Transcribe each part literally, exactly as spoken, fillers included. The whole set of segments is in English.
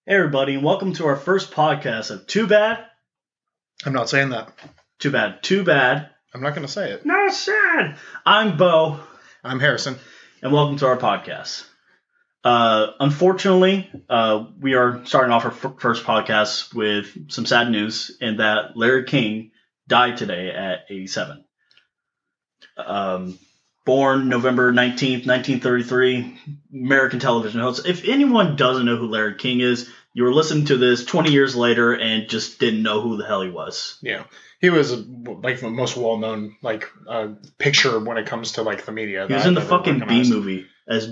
Hey everybody, and welcome to our first podcast of Too Bad. I'm not saying that. Too bad. Too bad. I'm not going to say it. Not sad. I'm Bo, I'm Harrison. and welcome to our podcast. Uh, unfortunately, uh, we are starting off our f- first podcast with some sad news, in that Larry King died today at eighty-seven. Um, born November nineteenth, nineteen thirty-three, American television host. If anyone doesn't know who Larry King is, you were listening to this twenty years later and just didn't know who the hell he was. Yeah. He was like the most well-known like uh, picture when it comes to like the media. He was in the fucking B movie as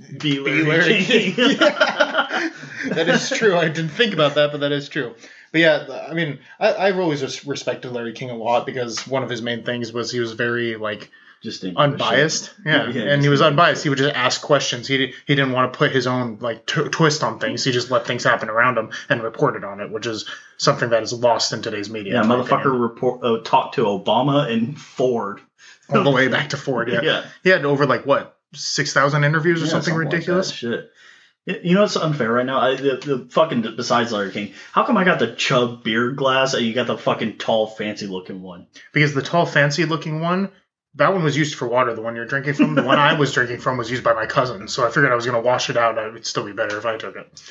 B Larry, B. Larry King. King. Yeah. That is true. I didn't think about that, but that is true. But yeah, I mean, I, I've always just respected Larry King a lot because one of his main things was he was very like Just didn't unbiased. Yeah, Yeah, yeah, and just he was didn't unbiased. He would just ask questions. He did, he didn't want to put his own like t- twist on things. He just let things happen around him and reported on it, which is something that is lost in today's media. Yeah, in my motherfucker opinion. report uh, talked to Obama and Ford. All the way back to Ford. Yeah, Yeah. he had over like what six thousand interviews or Yeah, something, like ridiculous. that shit. Y- You know what's unfair right now? I, the, the fucking besides Larry King, how come I got the chub beard glass and you got the fucking tall, fancy looking one? Because the tall, fancy looking one, that one was used for water. The one you're drinking from, the one I was drinking from, was used by my cousin. So I figured I was going to wash it out. It would still be better if I took it.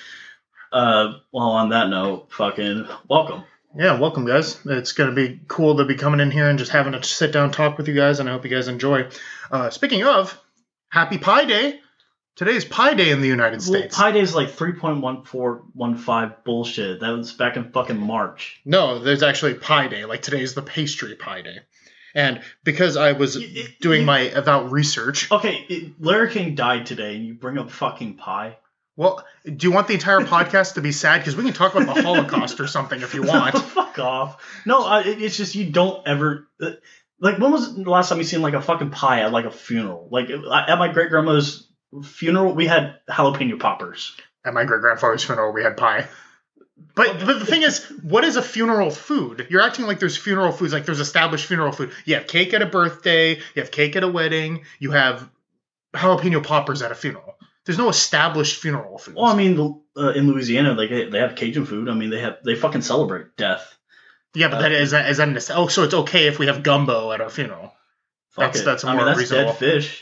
Uh, well, on that note, fucking welcome. Yeah, welcome, guys. It's going to be cool to be coming in here and just having a sit down talk with you guys, and I hope you guys enjoy. Uh, speaking of, Happy Pi Day. Today's Pi Day in the United Well, States. Pi Day is like three point one four one five bullshit. That was back in fucking March. No, there's actually Pi Day. Like today's the pastry Pi Day. And because I was Y- y- doing y- my about research, Okay, it, Larry King died today, and you bring up fucking pie. well, do you want the entire podcast to be sad? Because we can talk about the Holocaust or something if you want. Fuck off. No, I, it- it's just you don't ever. uh, Like, when was the last time you seen like a fucking pie at like a funeral? Like at my great grandmother's funeral, we had jalapeno poppers. At my great grandfather's funeral, we had pie. But, but the thing is, what is a funeral food? You're acting like there's funeral foods, like there's established funeral food. You have cake at a birthday, you have cake at a wedding, you have jalapeno poppers at a funeral. There's no established funeral foods. Well, I mean, uh, in Louisiana, like they they have Cajun food. I mean, they have they fucking celebrate death. yeah, but that is that is that an, oh, so it's okay if we have gumbo at a funeral. Fuck That's- it. that's a I mean, more that's reasonable- dead fish.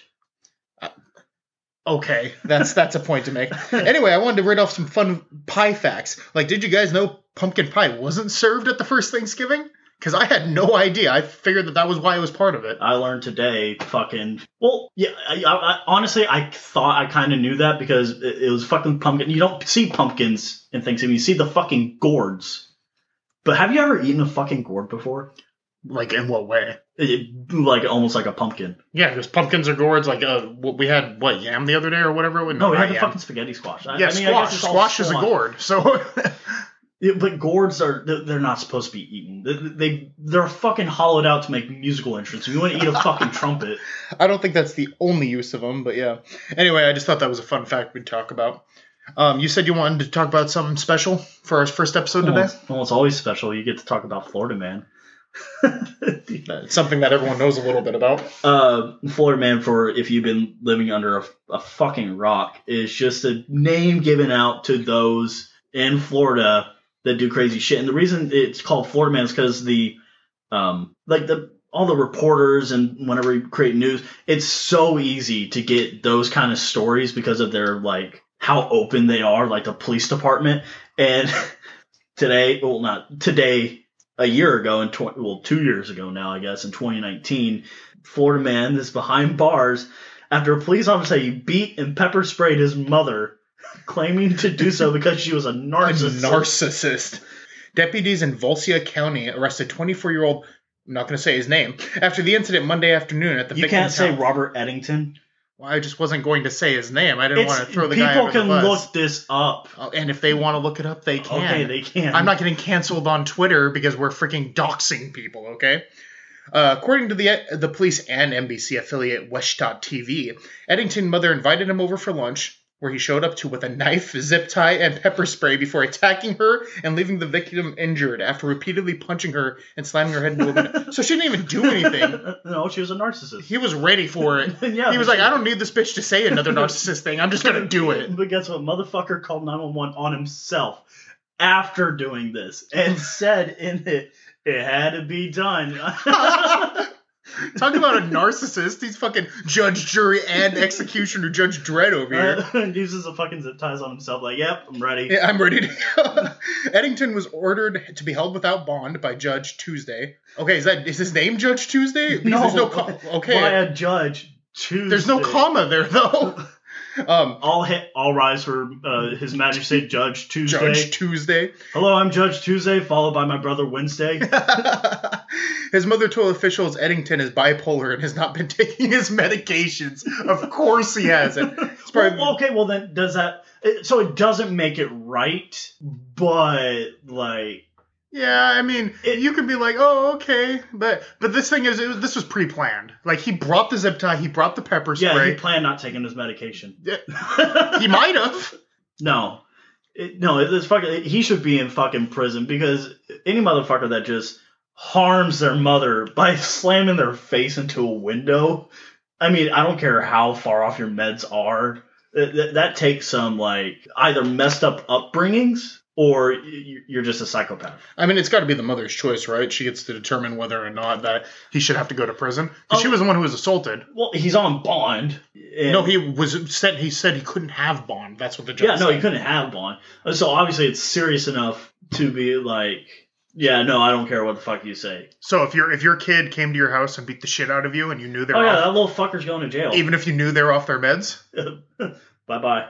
Okay, that's that's a point to make. Anyway, I wanted to read off some fun pie facts. Like, did you guys know pumpkin pie wasn't served at the first Thanksgiving? Because I had no idea. I figured that that was why it was part of it. I learned today, fucking. Well, yeah. I, I, I honestly, I thought I kind of knew that because it, it was fucking pumpkin. You don't see pumpkins in Thanksgiving. You see the fucking gourds. But have you ever eaten a fucking gourd before? Like, in what way? It, like almost like a pumpkin. Yeah, because pumpkins or gourds, like, uh, what- we had, what, yam the other day or whatever? It was? No, we not had the yam. fucking spaghetti squash. I, Yeah, I mean, I squash. guess it's all Squash is a squash. gourd, so... Yeah, but gourds are they're, they're not supposed to be eaten. They, they they're fucking hollowed out to make musical instruments. If you want to eat a fucking trumpet, I don't think that's the only use of them, but yeah. Anyway, I just thought that was a fun fact we'd talk about. Um, you said you wanted to talk about something special for our first episode well, today? it's, well, it's always special. You get to talk about Florida Man. It's something that everyone knows a little bit about. uh, Florida Man, for if you've been living under a, a fucking rock, is just a name given out to those in Florida that do crazy shit. And the reason it's called Florida Man is because the, um, like the all the reporters and whenever you create news, it's so easy to get those kind of stories because of their like how open they are, like the police department. And today, well, not today. A year ago, in tw- well, two years ago now, I guess, in twenty nineteen, Florida man is behind bars after a police officer he beat and pepper sprayed his mother, claiming to do so because she was a narcissist. A narcissist. Deputies in Volsia County arrested twenty-four-year-old, I'm not going to say his name, after the incident Monday afternoon at the You victim's can't say house. Robert Eddington. Well, I just wasn't going to say his name. I didn't It's, want to throw the people guy under can the bus. look this up. Oh, and if they want to look it up, they can. Okay, they can. I'm not getting canceled on Twitter because we're freaking doxing people, okay? Uh, according to the the police and N B C affiliate West T V, Eddington mother invited him over for lunch, where he showed up to with a knife, zip tie, and pepper spray before attacking her and leaving the victim injured after repeatedly punching her and slamming her head into a window. So she didn't even do anything. No, she was a narcissist. He was ready for it. Yeah, he was like, I don't need this bitch to say another narcissist thing. I'm just going to do it. But guess what? Motherfucker called nine one one on himself after doing this and said in it, it had to be done. Talk about a narcissist. He's fucking judge, jury, and executioner Judge Dredd over here. Uh, uses the fucking zip ties on himself like, yep, I'm ready. Yeah, I'm ready to go. Eddington was ordered to be held without bond by Judge Tuesday. Okay, is that is his name Judge Tuesday? Because No, there's no com- okay. By a Judge Tuesday. There's no comma there, though. Um, all hit, all rise for uh, His Majesty Judge Tuesday. Judge Tuesday. Hello, I'm Judge Tuesday, followed by my brother Wednesday. His mother told officials Eddington is bipolar and has not been taking his medications. Of course he hasn't. It's probably- well, okay, well then, does that... It, so it doesn't make it right, but, like... Yeah, I mean, It- you could be like, oh, okay. But but this thing is, it was, this was pre-planned. Like, he brought the zip tie, he brought the pepper Yeah, spray. he planned not taking his medication. He might have. No. It, no, it, it's fucking... He should be in fucking prison, because any motherfucker that just harms their mother by slamming their face into a window... I mean, I don't care how far off your meds are. That, that takes some, like, either messed up upbringings... or you're just a psychopath. I mean, it's got to be the mother's choice, right? She gets to determine whether or not that he should have to go to prison. 'Cause Oh. she was the one who was assaulted. Well, he's on bond. and- No, he was said. He said he couldn't have bond. That's what the judge Yeah, no, said. he couldn't have bond. So obviously it's serious enough to be like, yeah, no, I don't care what the fuck you say. So if your if your kid came to your house and beat the shit out of you, and you knew they were Oh yeah, off, that little fucker's going to jail. even if you knew they were off their meds. Bye bye.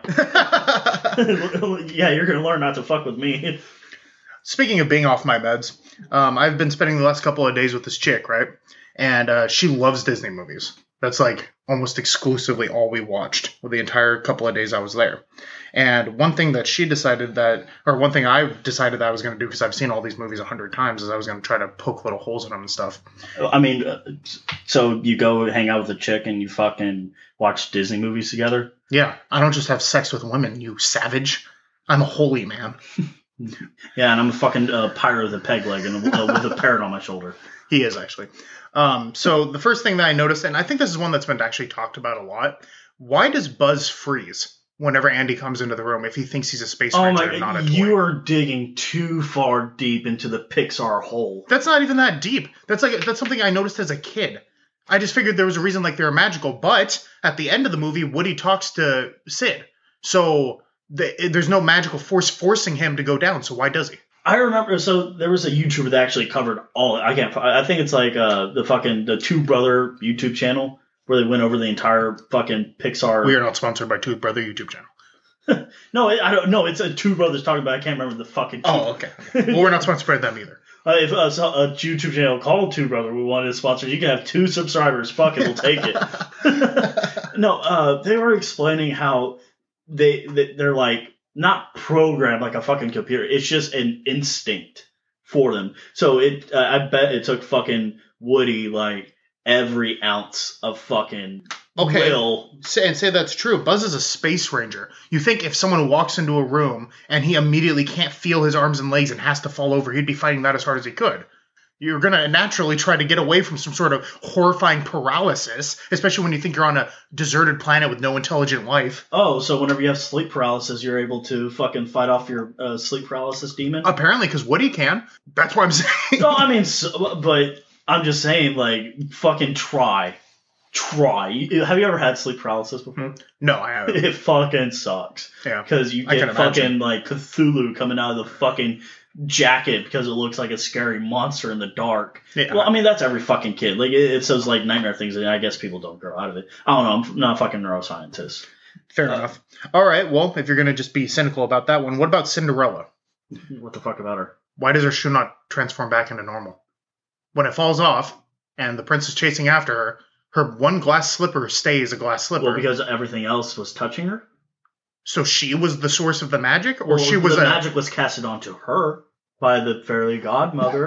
Yeah, you're gonna learn not to fuck with me. Speaking of being off my meds, um, I've been spending the last couple of days with this chick, right? And uh, she loves Disney movies. That's like almost exclusively all we watched with the entire couple of days I was there. And one thing that she decided that, or one thing I decided that I was going to do, because I've seen all these movies a hundred times, is I was going to try to poke little holes in them and stuff. I mean, uh, so you go hang out with a chick and you fucking watch Disney movies together? Yeah, I don't just have sex with women, you savage. I'm a holy man. Yeah, and I'm a fucking uh, pirate with a peg leg and a, uh, with a parrot on my shoulder. He is, actually. Um, so the first thing that I noticed, and I think this is one that's been actually talked about a lot, why does Buzz freeze whenever Andy comes into the room if he thinks he's a space Oh ranger my and not a god, toy? you are digging too far deep into the Pixar hole. That's not even that deep. That's like that's something I noticed as a kid. I just figured there was a reason like they were magical, but at the end of the movie, Woody talks to Sid. So the, there's no magical force forcing him to go down, so why does he? I remember, so there was a YouTuber that actually covered all. I can't. I think it's like uh, the fucking the Two Brother YouTube channel where they went over the entire fucking Pixar. We are not sponsored by Two Brother YouTube channel. No, I don't. No, it's a Two Brothers talking about. I can't remember the fucking. Oh, okay. okay. Well, we're not sponsored by them either. Uh, if uh, so a YouTube channel called Two Brother, we wanted to sponsor. You can have two subscribers. Fuck it, we'll take it. No, uh, they were explaining how they, they they're like not programmed like a fucking computer. It's just an instinct for them. So it, uh, I bet it took fucking Woody like every ounce of fucking Okay. will. Say, and say that's true. Buzz is a space ranger. You think if someone walks into a room and he immediately can't feel his arms and legs and has to fall over, he'd be fighting that as hard as he could. You're going to naturally try to get away from some sort of horrifying paralysis, especially when you think you're on a deserted planet with no intelligent life. Oh, so whenever you have sleep paralysis, you're able to fucking fight off your uh, sleep paralysis demon? Apparently, because Woody can. That's what I'm saying. No, I mean, so, but I'm just saying, like, fucking try. Try. Have you ever had sleep paralysis before? No, I haven't. It fucking sucks. Yeah. Because you I get can fucking, imagine. like, Cthulhu coming out of the fucking jacket because it looks like a scary monster in the dark. Yeah. Well, I mean, that's every fucking kid. Like, it, it's those, like, nightmare things, and I guess people don't grow out of it. I don't know. I'm not a fucking neuroscientist. Fair uh, enough. All right, well, if you're going to just be cynical about that one, what about Cinderella? What the fuck about her? Why does her shoe not transform back into normal? When it falls off and the prince is chasing after her, her one glass slipper stays a glass slipper. Well, because everything else was touching her? So she was the source of the magic? Or Well, she was the a... magic was casted onto her by the fairy godmother.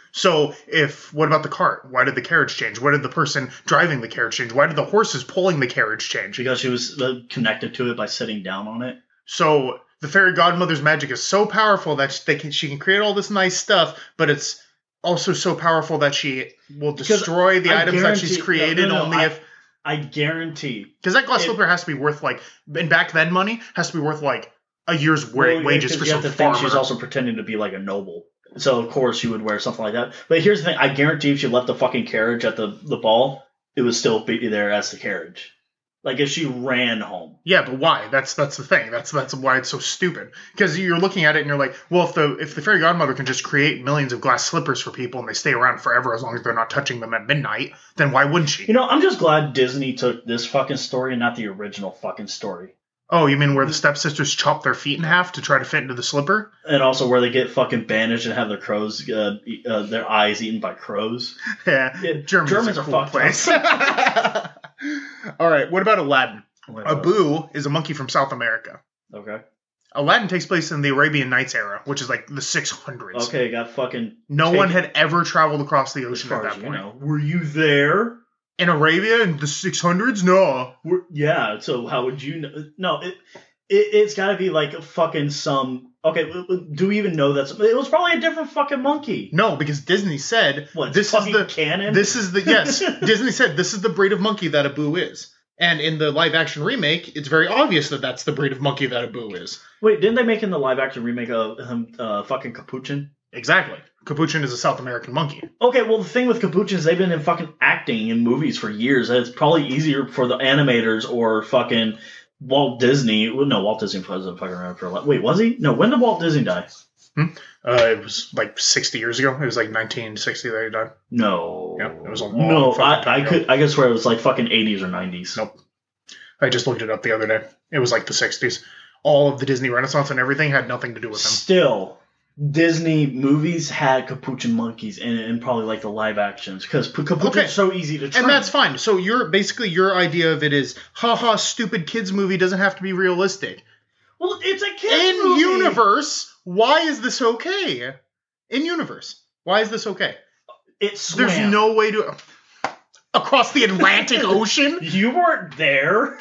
So if what about the cart? Why did the carriage change? Why did the person driving the carriage change? Why did the horses pulling the carriage change? Because she was uh, connected to it by sitting down on it. So the fairy godmother's magic is so powerful that they can she can create all this nice stuff, but it's also so powerful that she will destroy the I items that she's created no, no, no, only I, if. I guarantee. Because that glass it, slipper has to be worth like, and back then money has to be worth like a year's wa- well, wages for you some have to farmer. think she's also pretending to be like a noble. So of course she would wear something like that. But here's the thing: I guarantee if she left the fucking carriage at the, the ball, it would still be there as the carriage. Like if she ran home. Yeah, but why? That's that's the thing. That's that's why it's so stupid. Because you're looking at it and you're like, well, if the if the fairy godmother can just create millions of glass slippers for people and they stay around forever as long as they're not touching them at midnight, then why wouldn't she? You know, I'm just glad Disney took this fucking story and not the original fucking story. Oh, you mean where the stepsisters chop their feet in half to try to fit into the slipper? And also where they get fucking banished and have their crows, uh, eat, uh, their eyes eaten by crows. Yeah, Yeah, Germany's Germans a are cool fucked place. up. All right, what about Aladdin? Whatever. Abu is a monkey from South America. Okay. Aladdin takes place in the Arabian Nights era, which is like the six hundreds. Okay, got fucking. No take- one had ever traveled across the As ocean far at as that you point. know. Were you there? In Arabia in the six hundreds? No. Were, yeah. So how would you know? No, it, it it's got to be like a fucking some. Okay, w- w- do we even know that's? It was probably a different fucking monkey. No, because Disney said What? this is fucking the canon. this is the yes. Disney said this is the breed of monkey that Abu is. And in the live action remake, it's very obvious that that's the breed of monkey that Abu is. Wait, didn't they make in the live action remake of him uh, fucking Capuchin? Exactly. Capuchin is a South American monkey. Okay, well, the thing with Capuchins, they've been in fucking acting in movies for years. And it's probably easier for the animators or fucking Walt Disney. Well, no, Walt Disney wasn't fucking around for a lot. Wait, was he? No, when did Walt Disney die? Hmm? Uh, it was like sixty years ago. It was like nineteen sixty that he died. No. Yeah, it was a long No, fucking I, time I ago. could. I could swear it was like fucking eighties or nineties. Nope. I just looked it up the other day. It was like the sixties. All of the Disney Renaissance and everything had nothing to do with him. Still, Disney movies had capuchin monkeys in it, and probably like the live actions because capuchins Okay. are so easy to train. And that's fine. So you're basically your idea of it is, haha, stupid kids movie doesn't have to be realistic. Well, it's a kid In movie. universe, why is this okay? In universe, why is this okay? It swam. There's no way to across the Atlantic Ocean. You weren't there.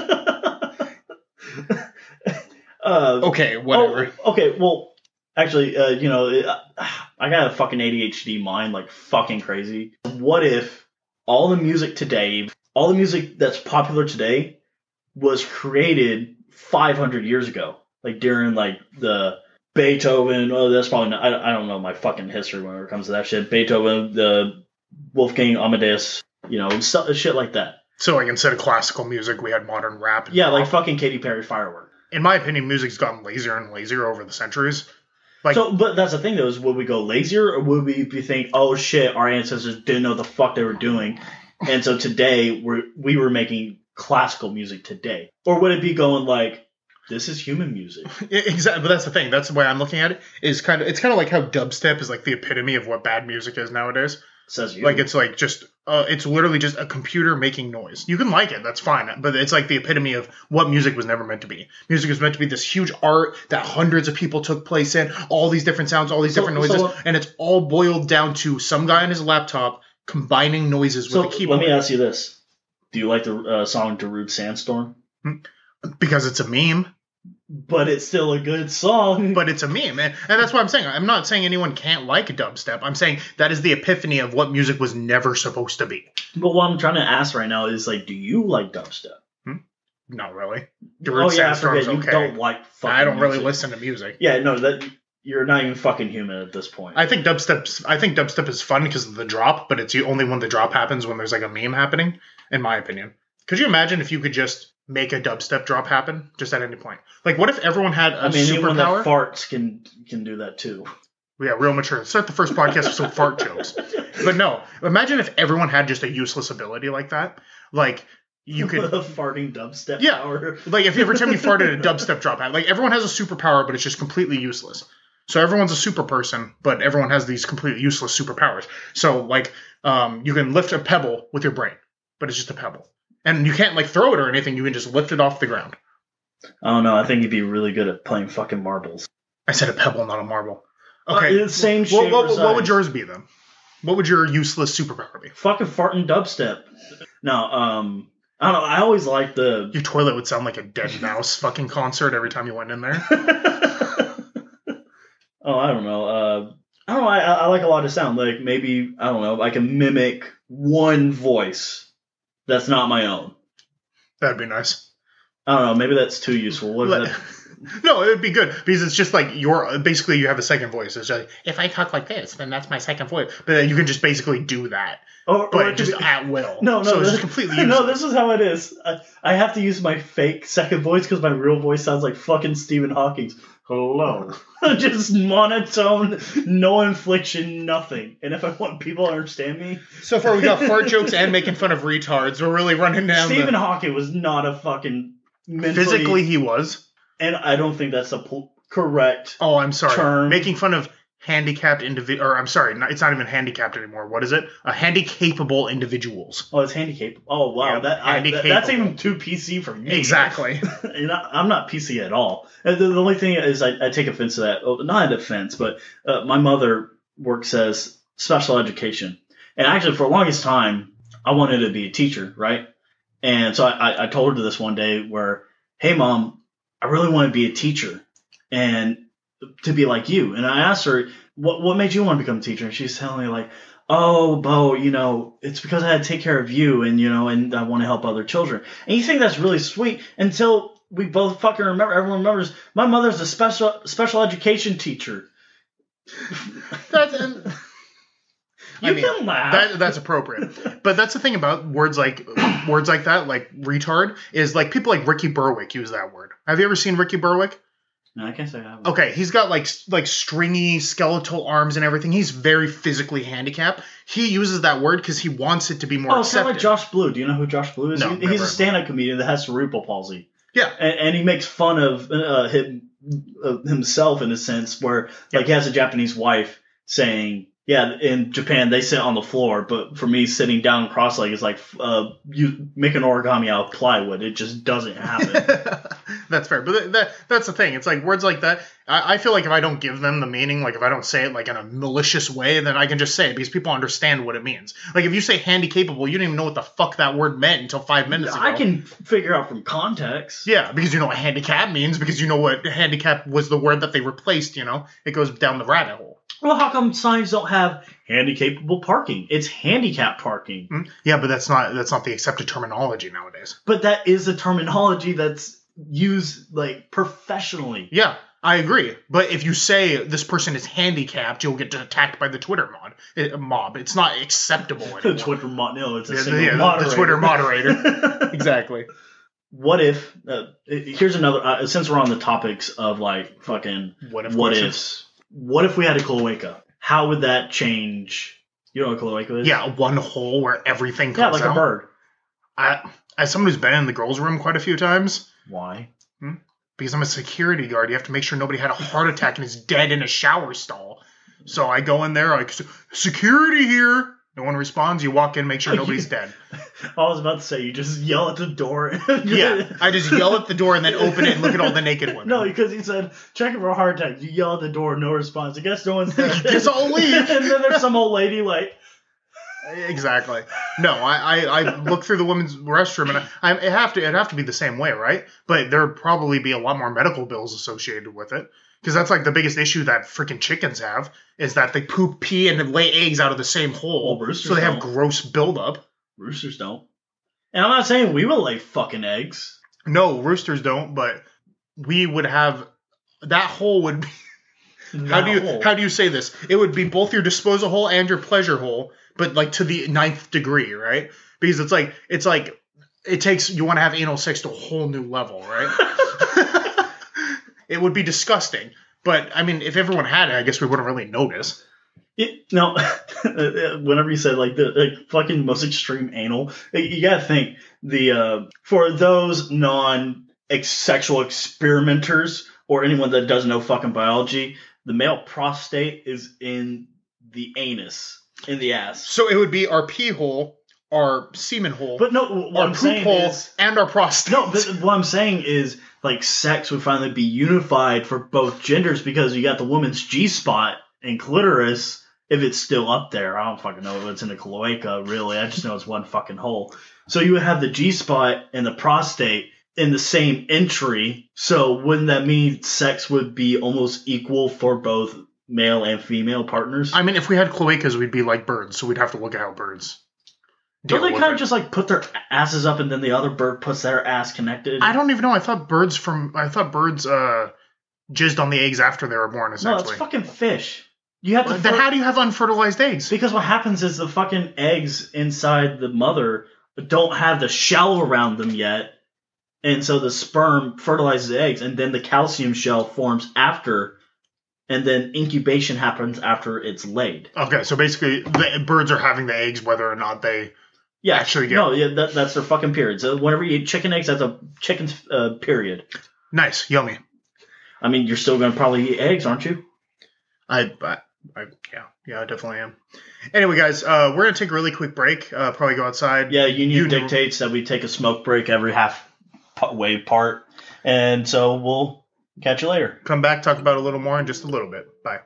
uh, Okay, whatever. Oh, okay, well, actually, uh, you know, it, I got a fucking A D H D mind like fucking crazy. What if all the music today, all the music that's popular today, was created five hundred years ago, like during like the Beethoven? Oh, that's probably not, I, I don't know my fucking history when it comes to that shit. Beethoven, the Wolfgang Amadeus, you know, stuff, shit like that. So, like, instead of classical music, we had modern rap. and Yeah, like pop. fucking Katy Perry Firework. In my opinion, music's gotten lazier and lazier over the centuries. Like, So, but that's the thing though, is would we go lazier or would we be think, oh shit, our ancestors didn't know the fuck they were doing, and so today we're we were making classical music today, or would it be going like, this is human music? exactly. But that's the thing. That's the way I'm looking at it. Is kind of it's kind of like how dubstep is like the epitome of what bad music is nowadays. Says you. Like it's like just uh, it's literally just a computer making noise. You can like it, that's fine, but it's like the epitome of what music was never meant to be. Music was meant to be this huge art that hundreds of people took place in, all these different sounds, all these So- different noises, so- and it's all boiled down to some guy on his laptop combining noises so with a keyboard. let me ask you this: do you like the uh, song "Darude Sandstorm"? Because it's a meme, But it's still a good song. but it's a meme, and, and that's what I'm saying. I'm not saying anyone can't like dubstep. I'm saying that is the epiphany of what music was never supposed to be. But what I'm trying to ask right now is like, do you like dubstep? Not really. Oh Darude yeah, I Sandstorm's forget. You okay. don't like fucking I don't really music. listen to music. Yeah, no, that you're not even fucking human at this point. I think dubstep's. I think dubstep is fun because of the drop, but it's only when the drop happens when there's like a meme happening. In my opinion, could you imagine if you could just make a dubstep drop happen just at any point? Like, what if everyone had a I mean, anyone superpower? that farts can can do that too. Yeah, real mature. Start the first podcast with some fart jokes. But no, imagine if everyone had just a useless ability like that. Like you could. a farting dubstep Yeah. power. Like if every time you farted, a dubstep drop out. Like everyone has a superpower, but it's just completely useless. So everyone's a super person, but everyone has these completely useless superpowers. So like, um, you can lift a pebble with your brain, but it's just a pebble, and you can't like throw it or anything. You can just lift it off the ground. I don't know. I think you'd be really good at playing fucking marbles. I said a pebble, not a marble. Okay. Uh, same What, shape what, or what, what would size. yours be then? What would your useless superpower be? Fucking farting dubstep. No, um, I don't know. I always like the. Your toilet would sound like a dead mouse fucking concert every time you went in there. Oh, I don't know. Uh, I don't know. I, I like a lot of sound. Like maybe I don't know. I can mimic one voice that's not my own. That'd be nice. I don't know. Maybe that's too useful. What Let- is that? No, it would be good because it's just like you're basically you have a second voice. It's just like, if I talk like this, then that's my second voice. But then you can just basically do that, Or, but or it could just be- at will. No, no, so it's this- just completely useless. no. This is how it is. I, I have to use my fake second voice because my real voice sounds like fucking Stephen Hawking. Hello, just monotone, no inflection, nothing. And if I want people to understand me, So far we got fart jokes and making fun of retards. We're really running down. Stephen the... Hawking was not a fucking mentally, Physically, he was. and I don't think that's a po- correct. Oh, I'm sorry. Term. Making fun of handicapped individual, or I'm sorry, not, it's not even handicapped anymore. What is it? A handy-capable individuals. Oh, it's handicap. Oh, wow, Yeah, that, I, that handicapable. that's even too P C for me. Exactly. And I, I'm not P C at all. And the, the only thing is, I, I take offense to that. Oh, not an offense, but uh, my mother works as special education, and actually, for the longest time, I wanted to be a teacher, right? And so I, I, I told her this one day, where, "Hey, Mom, I really want to be a teacher, and to be like you." And I asked her, "What what made you want to become a teacher?" And she's telling me like, "Oh, Bo, you know, it's because I had to take care of you, and you know, and I want to help other children." And you think that's really sweet until we both fucking remember. Everyone remembers my mother's a special special education teacher. That's, and, You I mean, can laugh. that, that's appropriate. But that's the thing about words like words like that, like retard, is like people like Ricky Berwick use that word. Have you ever seen Ricky Berwick? No, I can't say I have. Okay, he's got like like stringy skeletal arms and everything. He's very physically handicapped. He uses that word because he wants it to be more Oh, it's kind of accepted. like Josh Blue. Do you know who Josh Blue is? No, He- never he's a heard. stand-up comedian that has cerebral palsy. Yeah. and, and he makes fun of uh, him uh, himself in a sense where like he has a Japanese wife saying, yeah, in Japan they sit on the floor, but for me sitting down cross-legged is like uh, you make an origami out of plywood. It just doesn't happen. That's fair, but that, that that's the thing. It's like words like that. I, I feel like if I don't give them the meaning, like if I don't say it like in a malicious way, then I can just say it because people understand what it means. Like if you say handy-capable, you didn't even know what the fuck that word meant until five minutes ago. I can figure out from context. Yeah, because you know what handicap means, because you know what handicap was the word that they replaced, you know? It goes down the rabbit hole. Well, how come signs don't have handicapable parking? It's handicap parking. Hmm? Yeah, but that's not that's not the accepted terminology nowadays. But that is a terminology that's used like professionally. Yeah, I agree. But if you say this person is handicapped, you'll get attacked by the Twitter mod, eh, mob. It's not acceptable The anymore. Twitter mod, no, it's a Yeah, single yeah, the- the moderator. Twitter moderator. Exactly. What if? Uh, here's another. Uh, since we're on the topics of like fucking What if what questions? ifs, what if we had a cloaca? How would that change? You know what a cloaca is? Yeah, one hole where everything yeah, comes like out. a bird. I, as someone who's been in the girls' room quite a few times, Why? because I'm a security guard, you have to make sure nobody had a heart attack and is dead in a shower stall. So I go in there like, security here. No one responds. You walk in, make sure nobody's dead. I was about to say you just yell at the door. Yeah, I just yell at the door and then open it and look at all the naked women. No, because he said checking for a heart attack. You yell at the door, no response. I guess no one's there. Guess I'll leave. And then there's some old lady like, Exactly. No, I, I, I look through the women's restroom and I, I it have to it'd have to be the same way, right? But there'd probably be a lot more medical bills associated with it. Because that's like the biggest issue that freaking chickens have is that they poop, pee, and lay eggs out of the same hole. Well, roosters so they have don't. gross buildup. roosters don't. And I'm not saying we will lay fucking eggs. No, roosters don't, but we would have that hole would be how do you No. how do you say this? It would be both your disposal hole and your pleasure hole, but like to the ninth degree, right? Because it's like it's like it takes you want to have anal sex to a whole new level, right? It would be disgusting. But I mean, if everyone had it, I guess we wouldn't really notice. It, no, whenever you said like the like fucking most extreme anal, you gotta think the uh, for those non-sexual experimenters or anyone that doesn't know fucking biology, the male prostate is in the anus, in the ass. So it would be our pee hole, our semen hole, But no, what our I'm poop saying hole, is and our prostate. no. But what I'm saying is like sex would finally be unified for both genders because you got the woman's G spot and clitoris, if it's still up there, I don't fucking know if it's in the cloaca, really. I just know it's one fucking hole. So you would have the G-spot and the prostate in the same entry. So wouldn't that mean sex would be almost equal for both male and female partners? I mean, if we had cloacas, we'd be like birds, so we'd have to look at how birds Don't they with kind it. of just like put their asses up and then the other bird puts their ass connected? I don't even know. I thought birds from I thought birds uh jizzed on the eggs after they were born. No, Essentially, it's fucking fish. You have to. then fer- how do you have unfertilized eggs? Because what happens is the fucking eggs inside the mother don't have the shell around them yet, and so the sperm fertilizes the eggs, and then the calcium shell forms after, and then incubation happens after it's laid. Okay, so basically, the birds are having the eggs whether or not they. Yeah, Actually get- no, yeah, that, that's their fucking period. So whenever you eat chicken eggs, that's a chicken's uh, period. Nice, yummy. I mean, you're still gonna probably eat eggs, aren't you? I, I, I yeah, yeah, I definitely am. Anyway, guys, uh, we're gonna take a really quick break. Uh, probably go outside. Yeah, union You- dictates that we take a smoke break every half p- way part, and so we'll catch you later. Come back, talk about it a little more in just a little bit. Bye.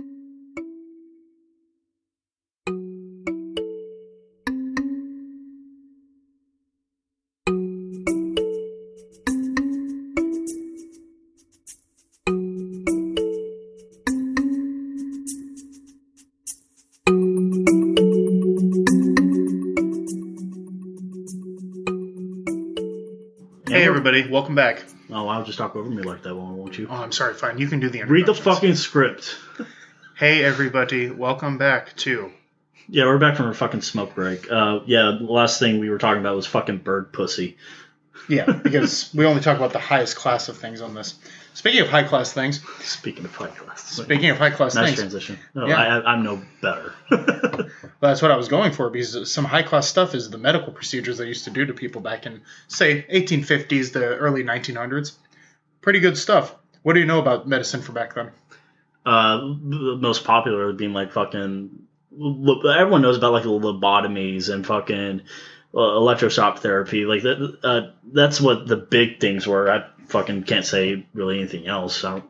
Hey, everybody, welcome back. Oh, I'll just talk over me like that one, won't you? Oh, I'm sorry, fine. You can do the Read the introductions. fucking script. Hey, everybody, welcome back to. Yeah, we're back from our fucking smoke break. Uh, yeah, the last thing we were talking about was fucking bird pussy. Yeah, because we only talk about the highest class of things on this. Speaking of high class things, Speaking of high class. speaking of high class Nice things, transition. No, Yeah. I, I, I'm no better. that's what I was going for, because some high class stuff is the medical procedures they used to do to people back in, say, eighteen fifties, the early nineteen hundreds. Pretty good stuff. What do you know about medicine for back then? uh, the most popular being like fucking. Everyone knows about like the lobotomies and fucking uh, electroshock therapy. Like that. Uh, that's what the big things were. I fucking can't say really anything else. So.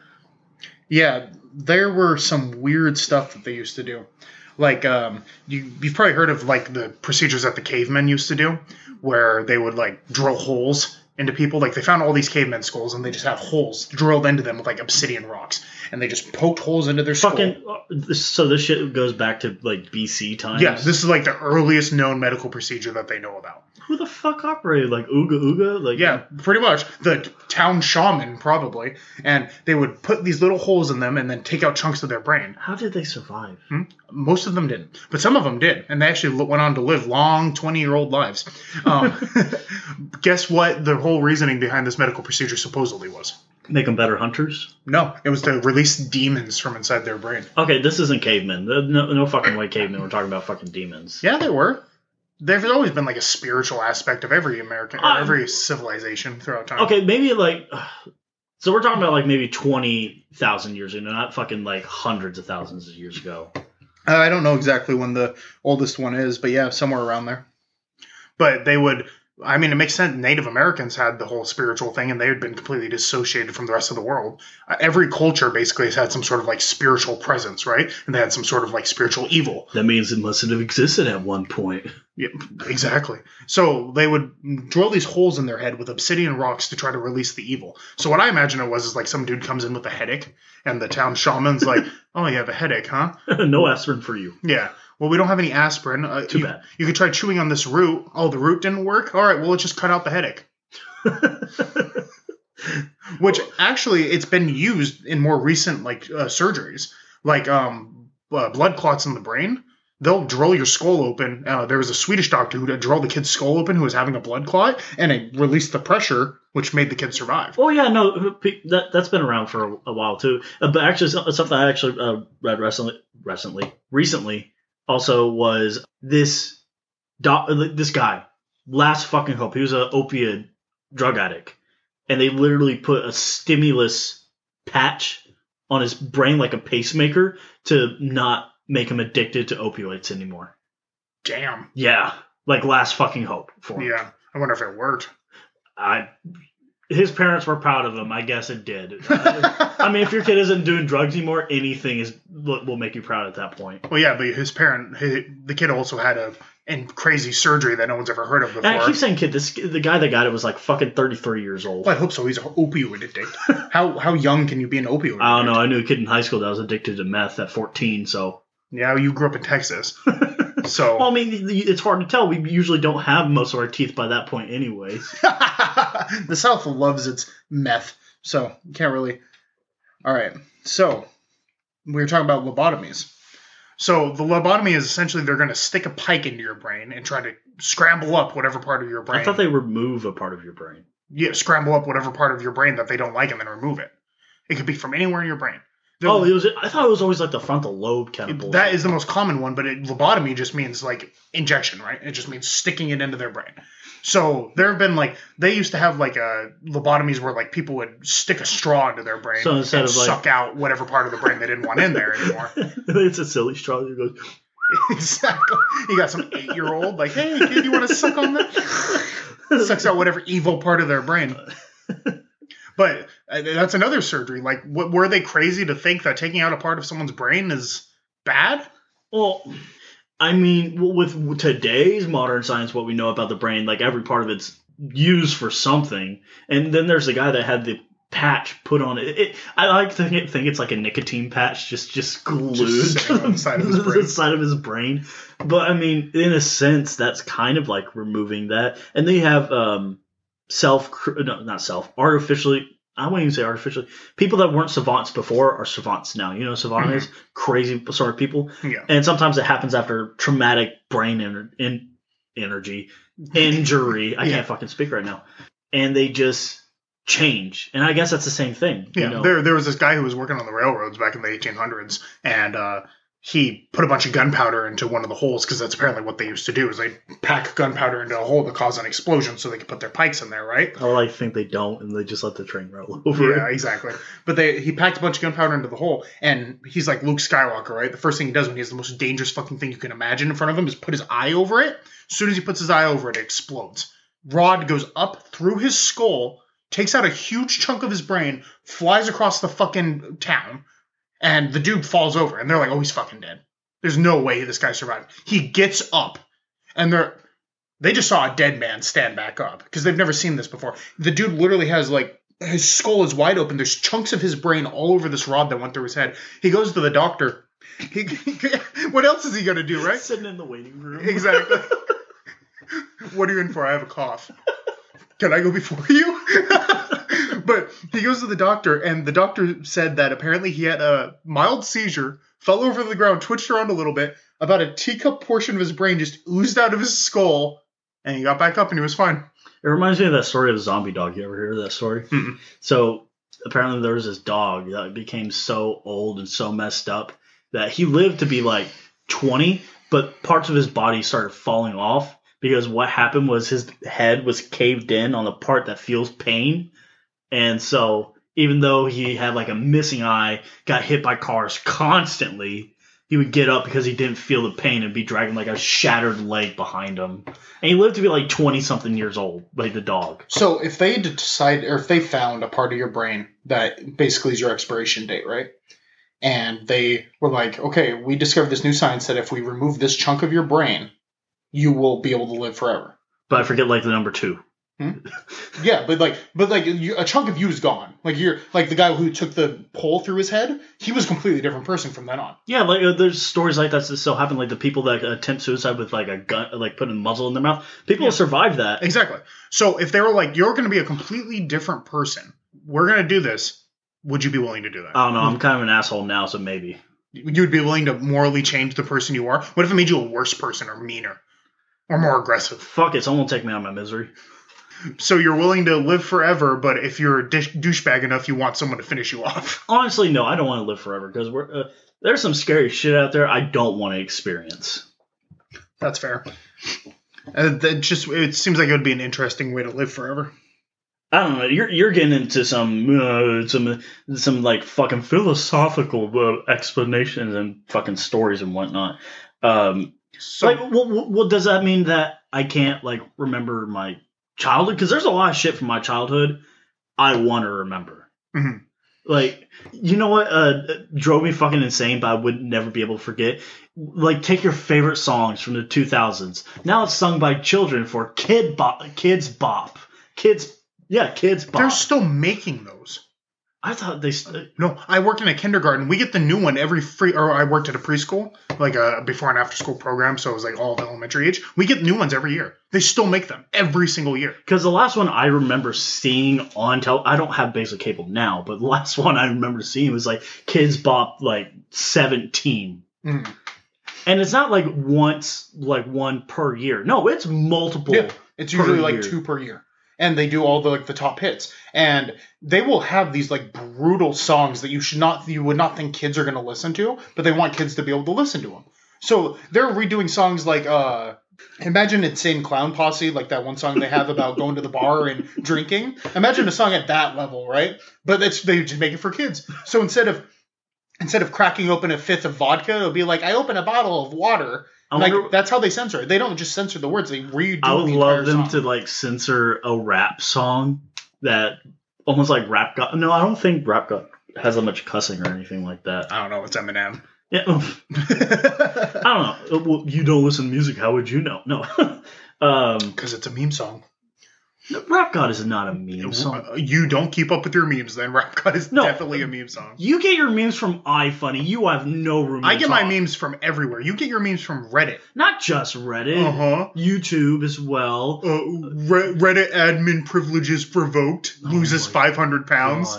Yeah, there were some weird stuff that they used to do. Like, um, you, you've probably heard of, like, the procedures that the cavemen used to do, where they would, like, drill holes into people. Like, they found all these cavemen skulls, and they just have holes drilled into them with, like, obsidian rocks. And they just poked holes into their skull. Fucking. uh, this- So this shit goes back to like B C times. Yeah, this is, like, the earliest known medical procedure that they know about. Who the fuck operated like Ooga Ooga? Like Yeah, pretty much. The town shaman, probably. And they would put these little holes in them and then take out chunks of their brain. How did they survive? Most of them didn't, but some of them did, and they actually lo- went on to live long twenty-year-old lives. Um, guess what the whole reasoning behind this medical procedure supposedly was? Make them better hunters? No, it was to release demons from inside their brain. Okay, this isn't cavemen. No, no fucking way cavemen. We're talking about fucking demons. Yeah, they were. There's always been like a spiritual aspect of every American, or Um, every civilization throughout time. Okay, maybe like. So we're talking about like maybe twenty thousand years ago, not fucking like hundreds of thousands of years ago. Uh, I don't know exactly when the oldest one is, but yeah, somewhere around there. But they would, I mean, it makes sense. Native Americans had the whole spiritual thing, and they had been completely dissociated from the rest of the world. Uh, every culture basically has had some sort of like spiritual presence, right? And they had some sort of like spiritual evil. That means it must have existed at one point. Yep, exactly. So they would drill these holes in their head with obsidian rocks to try to release the evil. So what I imagine it was is like some dude comes in with a headache, and the town shaman's like, "Oh, you have a headache, huh?" No aspirin for you. Yeah. Well, we don't have any aspirin. Uh, Too you, bad. You could try chewing on this root. Oh, the root didn't work? All right, well, let's just cut out the headache. Which, actually, it's been used in more recent, like, uh, surgeries. Like, um, uh, blood clots in the brain. They'll drill your skull open. Uh, there was a Swedish doctor who drilled the kid's skull open who was having a blood clot, and it released the pressure, which made the kid survive. Oh yeah, no, that that's been around for a, a while too. Uh, but actually, some- something I actually uh, read recently, recently, recently, also was this doc, this guy, Last Fucking Hope. He was an opiate drug addict, and they literally put a stimulus patch on his brain like a pacemaker to not make him addicted to opioids anymore. Damn. Yeah, like Last Fucking Hope for him. Yeah. I wonder if it worked. I his parents were proud of him. I guess it did. I mean, if your kid isn't doing drugs anymore, anything is will make you proud at that point. Well, yeah, but his parent, his, the kid also had a and crazy surgery that no one's ever heard of before. And I keep saying kid. This the guy that got it was like fucking thirty-three years old. Well, I hope so. He's an opioid addict. how how young can you be an opioid addict? I don't know. I knew a kid in high school that was addicted to meth at fourteen. So yeah, you grew up in Texas. So well, I mean, it's hard to tell. We usually don't have most of our teeth by that point, anyways. The South loves its meth, so you can't really. All right, so we were talking about lobotomies. So the lobotomy is essentially they're going to stick a pike into your brain and try to scramble up whatever part of your brain. I thought they remove a part of your brain. Yeah, scramble up whatever part of your brain that they don't like and then remove it. It could be from anywhere in your brain. The, oh, it was. I thought it was always like the frontal lobe kind of bullshit. That is the most common one, but it, lobotomy just means like injection, right? It just means sticking it into their brain. So there have been like they used to have like a lobotomies where like people would stick a straw into their brain so instead and of like, suck out whatever part of the brain they didn't want in there anymore. It's a silly straw that goes. Exactly. You got some eight-year-old like, hey kid, you want to suck on that? Sucks out whatever evil part of their brain. But uh, that's another surgery. Like, what, were they crazy to think that taking out a part of someone's brain is bad? Well, I mean, with today's modern science, what we know about the brain, like every part of it's used for something. And then there's the guy that had the patch put on it. it I like to think, think it's like a nicotine patch, just just glued just to on the side of his brain. the side of his brain. But I mean, in a sense, that's kind of like removing that. And they have um, self, no, not self, artificially. I wouldn't even say artificially. People that weren't savants before are savants now. You know, savant mm-hmm. is crazy sort of people. Yeah. And sometimes it happens after traumatic brain ener- in- energy, injury. I yeah. can't fucking speak right now. And they just change. And I guess that's the same thing. Yeah. You know? There, there was this guy who was working on the railroads back in the eighteen hundreds, and uh, he put a bunch of gunpowder into one of the holes because that's apparently what they used to do is they pack gunpowder into a hole to cause an explosion so they could put their pikes in there, right? Oh, I think they don't, and they just let the train roll over. Yeah, exactly. But they he packed a bunch of gunpowder into the hole, and he's like Luke Skywalker, right? The first thing he does when he has the most dangerous fucking thing you can imagine in front of him is put his eye over it. As soon as he puts his eye over it, it explodes. Rod goes up through his skull, takes out a huge chunk of his brain, flies across the fucking town, and the dude falls over, and they're like, oh, he's fucking dead. There's no way this guy survived. He gets up, and they're they just saw a dead man stand back up because they've never seen this before. The dude literally has like his skull is wide open. There's chunks of his brain all over this rod that went through his head. He goes to the doctor. He, he, what else is he gonna do, right? Sitting in the waiting room. Exactly. What are you in for? I have a cough. Can I go before you? But he goes to the doctor, and the doctor said that apparently he had a mild seizure, fell over the ground, twitched around a little bit, about a teacup portion of his brain just oozed out of his skull, and he got back up and he was fine. It reminds me of that story of the zombie dog. You ever hear of that story? Mm-mm. So apparently there was this dog that became so old and so messed up that he lived to be like twenty, but parts of his body started falling off because what happened was his head was caved in on the part that feels pain. And so even though he had like a missing eye, got hit by cars constantly, he would get up because he didn't feel the pain and be dragging like a shattered leg behind him. And he lived to be like twenty-something years old, like the dog. So if they decide, or if they found a part of your brain that basically is your expiration date, right? And they were like, okay, we discovered this new science that if we remove this chunk of your brain, you will be able to live forever. But I forget like the number two. Hmm? Yeah, but like, but like, you, a chunk of you is gone. Like you're like the guy who took the pole through his head. He was a completely different person from then on. Yeah, like uh, there's stories like that that still happen. Like the people that attempt suicide with like a gun, like putting a muzzle in their mouth. People yeah. survive that. Exactly. So if they were like, you're going to be a completely different person, we're going to do this. Would you be willing to do that? I don't know. I'm kind of an asshole now, so maybe. You would be willing to morally change the person you are? What if it made you a worse person or meaner? Or more aggressive? Fuck it. Someone will take me out of my misery. So you're willing to live forever, but if you're a dish- douchebag enough, you want someone to finish you off? Honestly, no. I don't want to live forever because we're uh, there's some scary shit out there I don't want to experience. That's fair. Uh, that just it seems like it would be an interesting way to live forever. I don't know. You're you're getting into some uh, some some like fucking philosophical uh, explanations and fucking stories and whatnot. Um, so, like, well, well, does that mean that I can't like remember my childhood? Because there's a lot of shit from my childhood I want to remember. Mm-hmm. Like, you know what uh, drove me fucking insane, but I would never be able to forget? Like, take your favorite songs from the two thousands. Now it's sung by children for Kid Bop, Kids Bop. Kids, yeah, Kids Bop. They're still making those. I thought they... St- no, I work in a kindergarten. We get the new one every free... Or I worked at a preschool, like a before and after school program, so it was like all of elementary age. We get new ones every year. They still make them every single year. Because the last one I remember seeing on tel... I don't have basic cable now, but the last one I remember seeing was like Kids Bop, like, seventeen. Mm. And it's not like once, like one per year. No, it's multiple. Yeah, it's usually like two per year. And they do all the like the top hits, and they will have these like brutal songs that you should not, you would not think kids are going to listen to, but they want kids to be able to listen to them. So they're redoing songs like, uh, imagine Insane Clown Posse, like that one song they have about going to the bar and drinking. Imagine a song at that level, right? But it's they just make it for kids. So instead of instead of cracking open a fifth of vodka, it'll be like, I open a bottle of water. Like, wonder, that's how they censor it. They don't just censor the words; they redo. I would the love them song. to like censor a rap song that almost like Rap God. No, I don't think Rap God has that much cussing or anything like that. I don't know. It's Eminem. Yeah, I don't know. Well, you don't listen to music. How would you know? No, because um, it's a meme song. Rap God is not a meme song. You don't keep up with your memes, then. Rap God is no, definitely a meme song. You get your memes from iFunny. You have no room I to get talk. my memes from everywhere. You get your memes from Reddit. Not just Reddit. Uh-huh. YouTube as well. Uh, Re- Reddit admin privileges revoked. Oh loses five hundred pounds.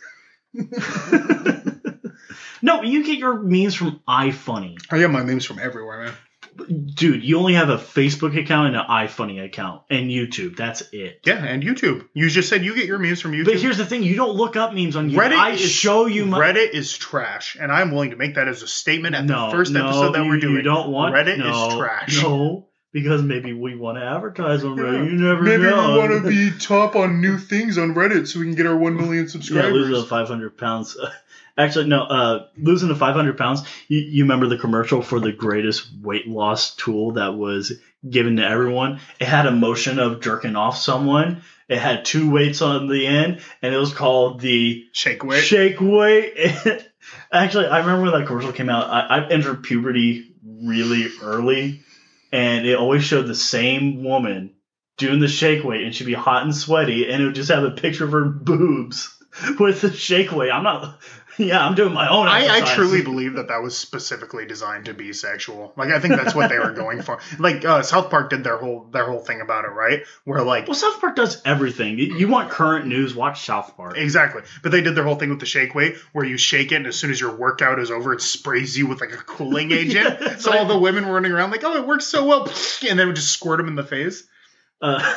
No, you get your memes from iFunny. I get my memes from everywhere, man. Dude, you only have a Facebook account and an iFunny account and YouTube. That's it. Yeah, and YouTube. You just said you get your memes from YouTube. But here's the thing: you don't look up memes on YouTube. Reddit I is, show you my Reddit is trash, and I'm willing to make that as a statement at no, the first no, episode that you, we're doing. You don't want Reddit no, is trash. No, because maybe we want to advertise on Reddit. Yeah. You never maybe know. Maybe we want to be top on new things on Reddit so we can get our one million subscribers. Yeah, losing the five hundred pounds. Actually, no, uh, losing the five hundred pounds, you, you remember the commercial for the greatest weight loss tool that was given to everyone? It had a motion of jerking off someone. It had two weights on the end, and it was called the Shake Weight. Shake Weight. Actually, I remember when that commercial came out, I, I entered puberty really early, and it always showed the same woman doing the shake weight, and she'd be hot and sweaty, and it would just have a picture of her boobs with the shake weight. I'm not... Yeah, I'm doing my own I, I truly believe that that was specifically designed to be sexual. Like, I think that's what they were going for. Like, uh, South Park did their whole their whole thing about it, right? Where, like... Well, South Park does everything. You want current news, watch South Park. Exactly. But they did their whole thing with the shake weight, where you shake it, and as soon as your workout is over, it sprays you with, like, a cooling agent. yeah, so like, all the women were running around like, oh, it works so well. And then would just squirt them in the face. Uh...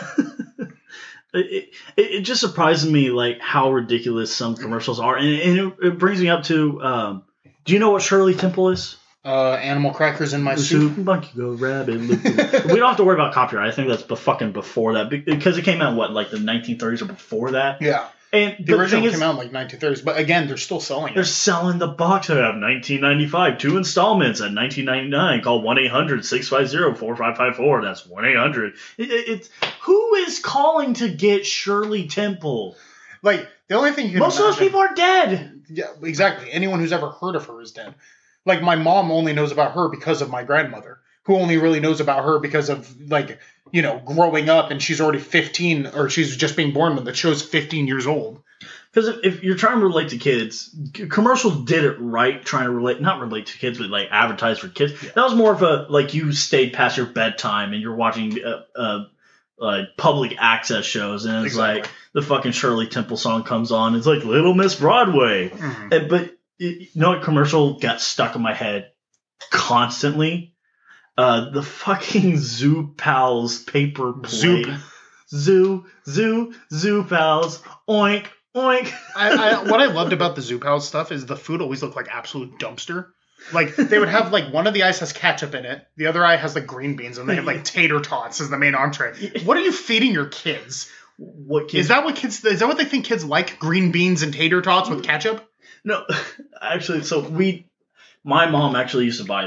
It, it it just surprises me like how ridiculous some commercials are, and, and it, it brings me up to um, do you know what Shirley Temple is? Uh, animal crackers in my the soup. soup. Monkey go rabbit. Loop, loop. We don't have to worry about copyright. I think that's b- fucking before that because it came out what like the nineteen thirties or before that. Yeah. And the original the came out in like nineteen thirties, but again, they're still selling it. They're selling the box set of nineteen ninety-five, two installments at nineteen ninety-nine. Call one eight hundred six five zero four five five four. That's one eight hundred. It, it, it's who is calling to get Shirley Temple? Like the only thing you can most imagine, of those people are dead. Yeah, exactly. Anyone who's ever heard of her is dead. Like my mom only knows about her because of my grandmother, who only really knows about her because of like. You know, growing up, and she's already fifteen, or she's just being born when the show's fifteen years old. Because if, if you're trying to relate to kids, commercials did it right, trying to relate, not relate to kids, but like advertise for kids. Yeah. That was more of a, like you stayed past your bedtime and you're watching uh, uh, uh, public access shows, and it's exactly. like the fucking Shirley Temple song comes on, it's like Little Miss Broadway. Mm-hmm. And, but it, you know what commercial got stuck in my head constantly? Uh, the fucking Zoo Pals paper plate. Zoo, Zoo, Zoo, Zoo Pals, oink, oink. I, I, what I loved about the Zoo Pals stuff is the food always looked like absolute dumpster. Like, they would have, like, one of the eyes has ketchup in it, the other eye has, like, green beans, and they have, like, tater tots as the main entree. What are you feeding your kids? What kids? Is that what kids, is that what they think kids like? Green beans and tater tots with ketchup? No, actually, so we, my mom actually used to buy these.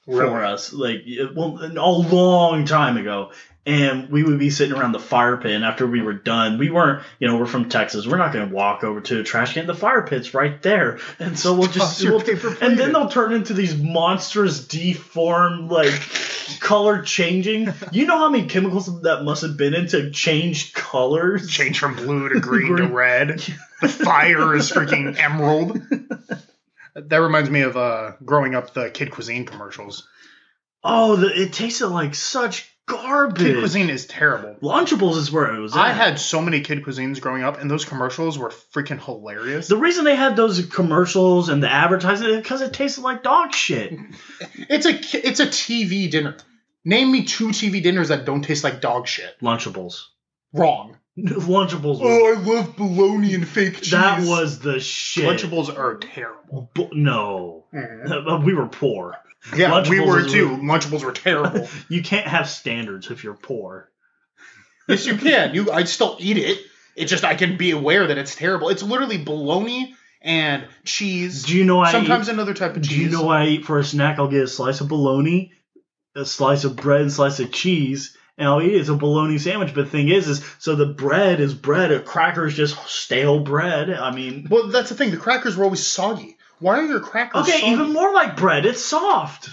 for Really? us, like it- well, a long time ago. And we would be sitting around the fire pit, and after we were done, we weren't, you know, we're from Texas. We're not going to walk over to the trash can. The fire pit's right there, and so we'll just, Toss your we'll, paper plate and then in. they'll turn into these monstrous, deformed, like color changing. You know how many chemicals that must have been in to change colors? Change from blue to green to Green. red. The fire is freaking emerald. That reminds me of uh, growing up the Kid Cuisine commercials. Oh, the, it tasted like such garbage. Kid Cuisine is terrible. Lunchables is where it was. I at. had so many Kid Cuisines growing up, and those commercials were freaking hilarious. The reason they had those commercials and the advertising is because it tasted like dog shit. It's a ki- it's a T V dinner. Name me two T V dinners that don't taste like dog shit. Lunchables. Wrong. Lunchables. Was, Oh, I love bologna and fake cheese. that was the shit. Lunchables are terrible. Bu- no. Mhm. We were poor. Yeah, we Lunchables were is too. really- Lunchables were terrible. You can't have standards if you're poor. Yes, you can. You, I'd still eat it. It's just I can be aware that it's terrible. It's literally bologna and cheese. Do you know I Sometimes eat, another type of cheese. Do you know what I eat for a snack? I'll get a slice of bologna, a slice of bread, and a slice of cheese, and I'll eat it. It's a bologna sandwich. But the thing is, is so the bread is bread. A cracker is just stale bread. I mean, Well, that's the thing. The crackers were always soggy. Why are your crackers okay, soggy? even more like bread. It's soft.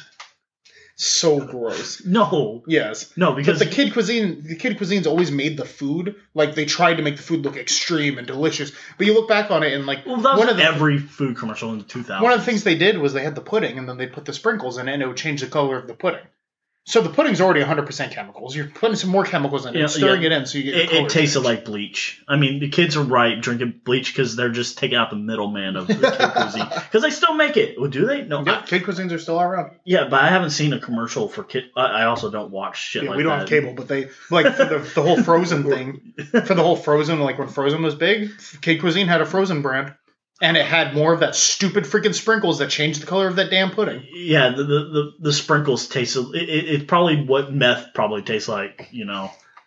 So gross. No, Yes. no, Because because the kid cuisine, the kid cuisine's always made the food like they tried to make the food look extreme and delicious. But you look back on it and like well, that was one of the every food commercial in the two thousands. one of the things they did was they had the pudding and then they put the sprinkles in it and it would change the color of the pudding. So the pudding's already one hundred percent chemicals. You're putting some more chemicals in it, Yeah, stirring yeah. it in so you get. It, color it tasted change. like bleach. I mean, the kids are right drinking bleach because they're just taking out the middleman of the kid cuisine. Because they still make it. Well, do they? No. Yeah, I- kid cuisines are still around. yeah, but I haven't seen a commercial for kid. I, I also don't watch shit Yeah, like we don't that. have cable, but they like for the the whole Frozen thing. For the whole Frozen, like when Frozen was big, Kid Cuisine had a Frozen brand, and it had more of that stupid freaking sprinkles that changed the color of that damn pudding. Yeah, the the, the, the sprinkles taste. It, it, it's probably what meth probably tastes like. You know.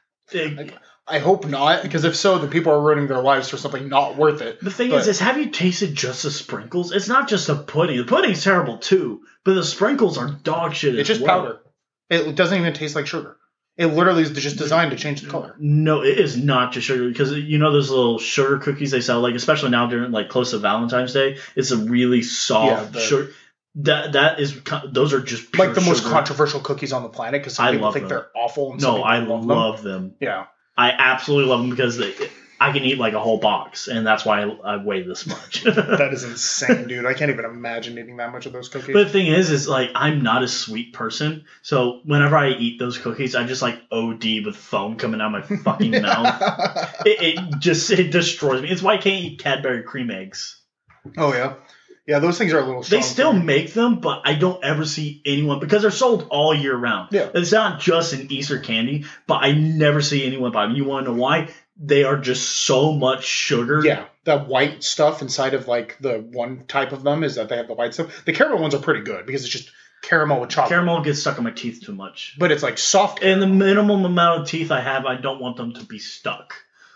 It- I hope not, because if so, then people are ruining their lives for something not worth it. the thing But- is, is have you tasted just the sprinkles? It's not just the pudding. The pudding's terrible too, but the sprinkles are dog shit. It's as just well. powder. It doesn't even taste like sugar. It literally is just designed to change the color. No, it is not just sugar because you know those little sugar cookies they sell, like especially now during like close to Valentine's Day. It's a really soft Yeah, the- sugar. That that is co- those are just pure Like the most sugar. controversial cookies on the planet, because some I people love think them. they're awful. And some No, people I love love, them. them. Yeah. I absolutely love them because they, I can eat like a whole box, and that's why I, I weigh this much. That is insane, dude. I can't even imagine eating that much of those cookies. But the thing is, is like I'm not a sweet person, so whenever I eat those cookies, I just like O D with foam coming out of my fucking mouth. It, it just it destroys me. It's why I can't eat Cadbury cream eggs. Oh, yeah. Yeah, those things are a little strong. They still for me. make them, but I don't ever see anyone because they're sold all year round. Yeah. It's not just an Easter candy, but I never see anyone buy them. You want to know why? They are just so much sugar. Yeah, that white stuff inside of like the one type of them is that they have the white stuff. The caramel ones are pretty good because it's just caramel with chocolate. Caramel gets stuck in my teeth too much. But it's like soft. And the minimum amount of teeth I have, I don't want them to be stuck.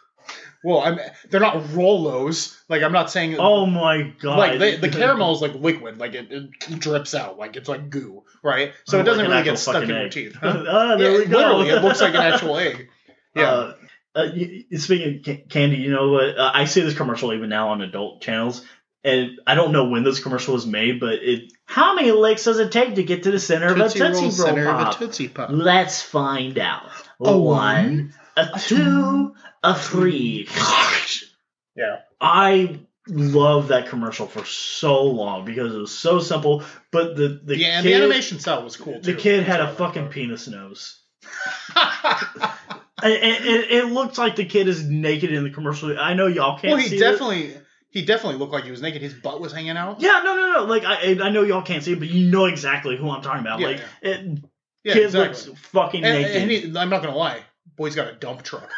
Well, I'm they're not Rolos. Like I'm not saying. Oh my god! Like they, the caramel is like liquid, like it, it drips out, like it's like goo, right? So Oh, it doesn't like an really actual get stuck fucking in your egg. teeth. Huh? Ah, there Yeah, we go. literally, it looks like an actual egg. Yeah. Uh, uh, you, speaking of ca- candy, you know what? Uh, I see this commercial even now on adult channels, and I don't know when this commercial was made, but it. How many licks does it take to get to the center Tootsie of a Tootsie Roll Roll center of a Pop? Tootsie Pop. Let's find out. A one, a two, a three. Yeah. I love that commercial for so long because it was so simple, but the the Yeah, and kid, the animation style was cool too. the kid had a That's why I fucking liked penis nose. it. And it, it, it looks like the kid is naked in the commercial. I know y'all can't Well, he see definitely he definitely looked like he was naked. His butt was hanging out. it. Yeah, no, no, no. Like I, I know y'all can't see it, but you know exactly who I'm talking about. Yeah, like yeah. it, Yeah, kid exactly. looks fucking And, naked. and he, I'm not gonna lie, boy's got a dump truck.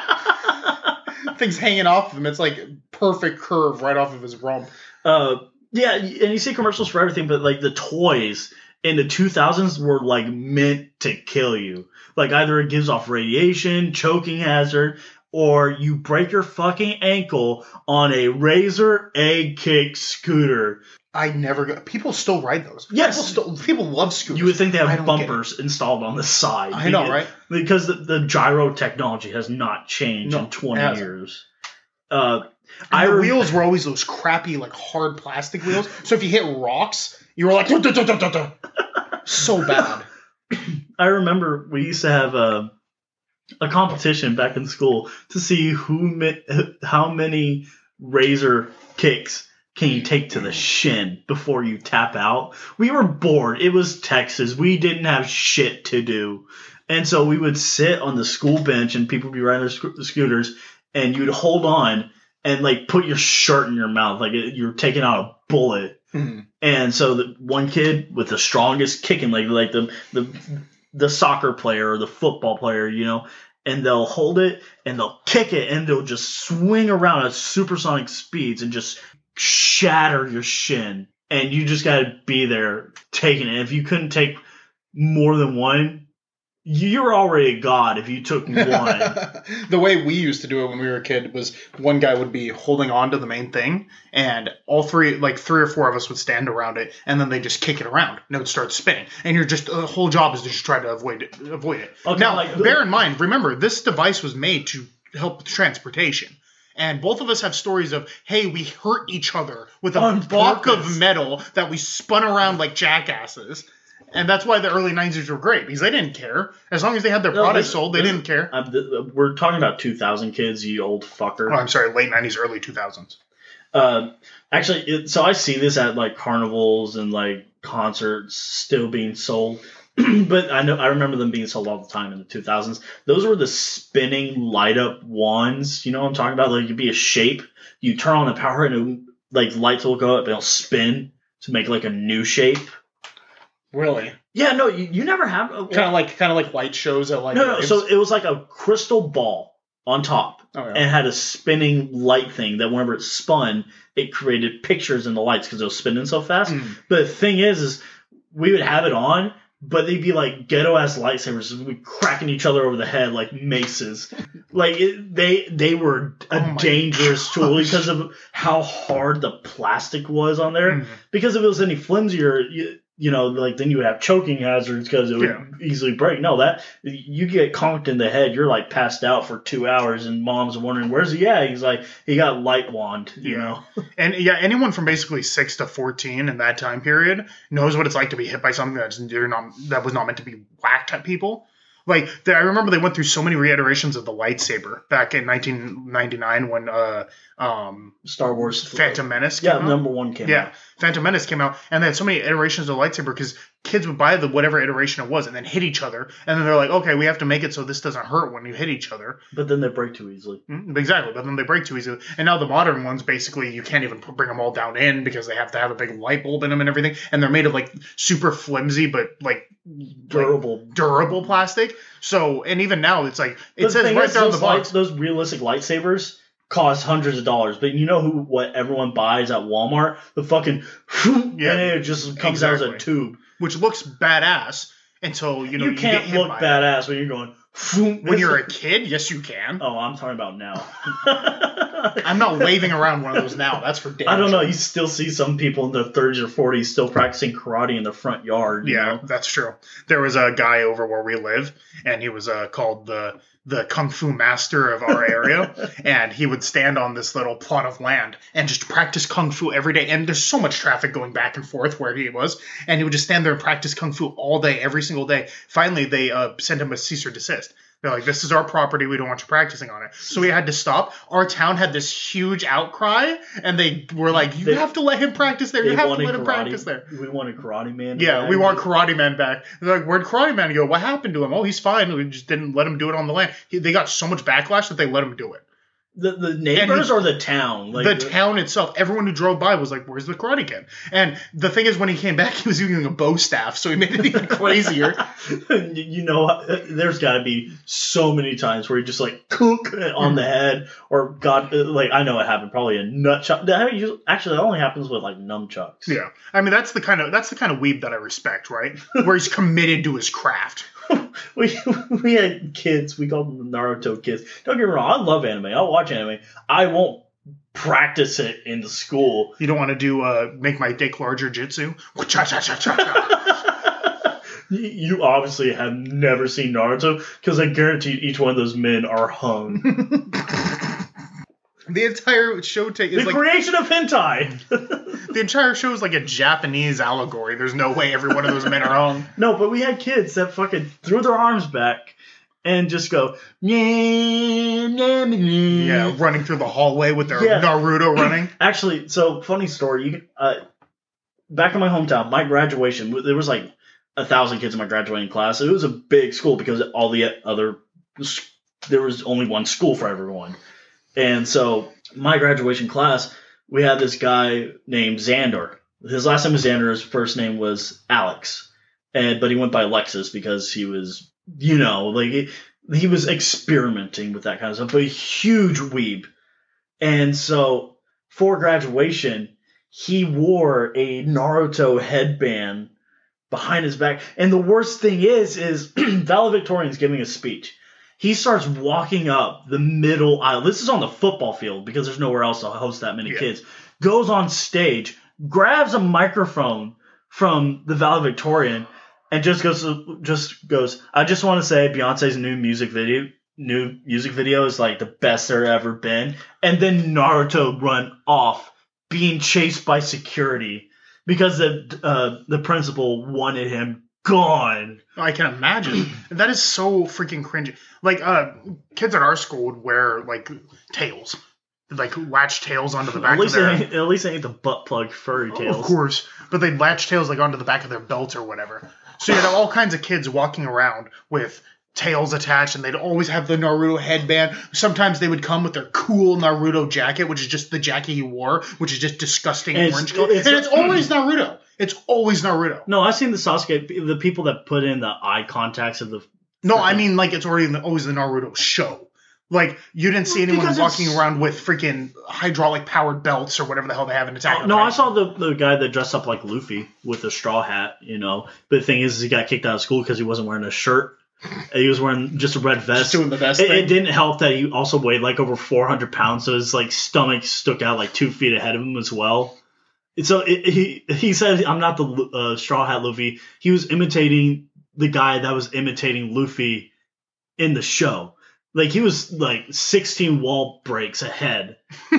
Things hanging off of him. It's like perfect curve right off of his rump. uh, yeah, and you see commercials for everything, but like the toys in the two thousands were like meant to kill you. Like either it gives off radiation, choking hazard, or you break your fucking ankle on a Razor egg kick scooter. I never got. People still ride those. Yes. People, still, people love scooters. You would think they I have don't get bumpers installed on the side. I know, because, right? Because the, the gyro technology has not changed No, in twenty it hasn't. years. Uh, And I the rem- wheels were always those crappy, like, hard plastic wheels. So if you hit rocks, you were like, "Duh, duh, duh, duh, duh, duh." So bad. I remember we used to have a, a competition back in school to see who mi- how many Razor kicks can you take to the shin before you tap out. We were bored. It was Texas. We didn't have shit to do. And so we would sit on the school bench and people would be riding their sco- scooters and you'd hold on and like put your shirt in your mouth like it, you're taking out a bullet. Mm-hmm. And so the one kid with the strongest kicking leg, like the the the soccer player or the football player, you know, and they'll hold it and they'll kick it and they'll just swing around at supersonic speeds and just shatter your shin. And you just got to be there taking it. If you couldn't take more than one, you're already a god if you took one. The way we used to do it when we were a kid was one guy would be holding on to the main thing, and all three, like three or four of us would stand around it, and then they just kick it around, and it would start spinning. And your just the whole job is to just try to avoid it. Avoid it. Okay, now, like- bear in mind, remember, this device was made to help with transportation. And both of us have stories of, hey, we hurt each other with a On block purpose. of metal that we spun around like jackasses. And that's why the early nineties were great, because they didn't care. As long as they had their No, product this- sold, they this- didn't care. I'm, th- we're talking about two thousand kids, you old fucker. Oh, I'm sorry, late nineties, early two thousands. Uh, actually, it, so I see this at like carnivals and like concerts still being sold, but I know I remember them being sold all the time in the two thousands. Those were the spinning light up wands. You know what I'm talking about? Like it'd be a shape. You turn on the power and it, like lights will go up and it'll spin to make like a new shape. Really? Yeah, no, you, you never have. Uh, Kind of like kind of like light shows at like no, no. raves? So it was like a crystal ball on top. Oh, yeah. And had a spinning light thing that whenever it spun, it created pictures in the lights because it was spinning so fast. Mm. But the thing is, is we would have it on, but they'd be like ghetto ass lightsabers, we'd be cracking each other over the head like maces. Like it, they they were a Oh my dangerous tool gosh. because of how hard the plastic was on there. Mm. Because if it was any flimsier, you, you know, like then you would have choking hazards because it would Yeah. easily break. No, that you get conked in the head, you're like passed out for two hours, and mom's wondering where's he at. He's like, he got light wand, you Yeah. know. And yeah, anyone from basically six to fourteen in that time period knows what it's like to be hit by something that's you're not that was not meant to be whacked at people. Like they, I remember they went through so many reiterations of the lightsaber back in nineteen ninety-nine when uh um Star Wars Phantom Menace came Yeah, out. number one came Yeah, out. Phantom Menace came out, and they had so many iterations of lightsaber because kids would buy the whatever iteration it was and then hit each other, and then they're like, okay, we have to make it so this doesn't hurt when you hit each other. But then they break too easily. Mm, Exactly, but then they break too easily. And now the modern ones, basically, you can't even put, bring them all down in because they have to have a big light bulb in them and everything, and they're made of like super flimsy but like Durable. like, durable plastic. So, and even now, it's like it But the says thing right is, there on the those, lights, box. those realistic lightsabers cost hundreds of dollars. But you know who? What everyone buys at Walmart? The fucking Yeah, and it just comes out as a exactly. tube. Which looks badass until you know You, you, can't get hit look by it. badass when you're going. When you're a kid, yes, you can. Oh, I'm talking about now. I'm not waving around one of those now. That's for damn I don't know. sure. You still see some people in their thirties or forties still practicing karate in the front yard. You Yeah, know? that's true. There was a guy over where we live, and he was uh, called the the kung fu master of our area, and he would stand on this little plot of land and just practice kung fu every day. And there's so much traffic going back and forth where he was, and he would just stand there and practice kung fu all day, every single day. Finally, they uh, sent him a cease or desist. They're like, this is our property. We don't want you practicing on it. So we had to stop. Our town had this huge outcry, and they were like, you They- have to let him practice there. They You have to wanted let him karate, practice there. We wanted Karate Man. Yeah, back. we want Karate Man back. They're like, where'd Karate Man go? What happened to him? Oh, he's fine. We just didn't let him do it on the land. He, they got so much backlash that they let him do it. the the neighbors he- or the town. Like the town itself, everyone who drove by was like, where's the Karate Kid? And the thing is, when he came back, he was using a bow staff, so he made it even crazier. you know, there's got to be so many times where you just like cook on the head, or God, like I know it happened. Probably a nunchuck. That usually- Actually, that only happens with like nunchucks. Yeah, I mean that's the kind of that's the kind of weeb that I respect, right? Where he's committed to his craft. we we had kids. We called them the Naruto kids. Don't get me wrong. I love anime. I'll watch anime. I won't practice it in the school. You don't want to do uh, make my dick larger jitsu? Cha cha cha cha cha. You obviously have never seen Naruto because I guarantee each one of those men are hung. The entire show take is the like creation of hentai. The entire show is like a Japanese allegory. There's no way every one of those men are hung. No, but we had kids that fucking threw their arms back and just go, yeah, yeah, running through the hallway with their yeah. Naruto running. Actually, so funny story. You can, uh, back in my hometown, my graduation, there was like a thousand kids in my graduating class. It was a big school because all the other, there was only one school for everyone. And so my graduation class, we had this guy named Xander. His last name was Xander. His first name was Alex. And but he went by Alexis because he was, you know, like he, he was experimenting with that kind of stuff. But a huge weeb. And so for graduation, he wore a Naruto headband behind his back. And the worst thing is, is valedictorian's giving a speech. He starts walking up the middle aisle. This is on the football field because there's nowhere else to host that many yeah. kids. Goes on stage, grabs a microphone from the valedictorian, and just goes, just goes. I just want to say Beyonce's new music video, new music video is like the best there ever been. And then Naruto run off, being chased by security because the uh, the principal wanted him gone. I can imagine. That is so freaking cringy. Like, uh, kids at our school would wear, like, tails. Like, latch tails onto the back at least of their... It at least it ain't the butt plug furry tails. Oh, of course. But they'd latch tails, like, onto the back of their belts or whatever. So you had all kinds of kids walking around with tails attached, and they'd always have the Naruto headband. Sometimes they would come with their cool Naruto jacket, which is just the jacket he wore, which is just disgusting and orange color. And it's always Naruto. It's always Naruto. No, I've seen the Sasuke, the people that put in the eye contacts of the... No, I mean, like, it's already in the, always the Naruto show. Like, you didn't see anyone because walking it's... around with freaking hydraulic-powered belts or whatever the hell they have in Attack on No, Titan. I saw the, the guy that dressed up like Luffy with a straw hat, you know. But the thing is, he got kicked out of school because he wasn't wearing a shirt. He was wearing just a red vest. Just doing the vest it, thing. It didn't help that he also weighed like over four hundred pounds, so his like stomach stuck out like two feet ahead of him as well. So it, he he said, "I'm not the uh, Straw Hat Luffy." He was imitating the guy that was imitating Luffy in the show. Like he was like sixteen wall breaks ahead.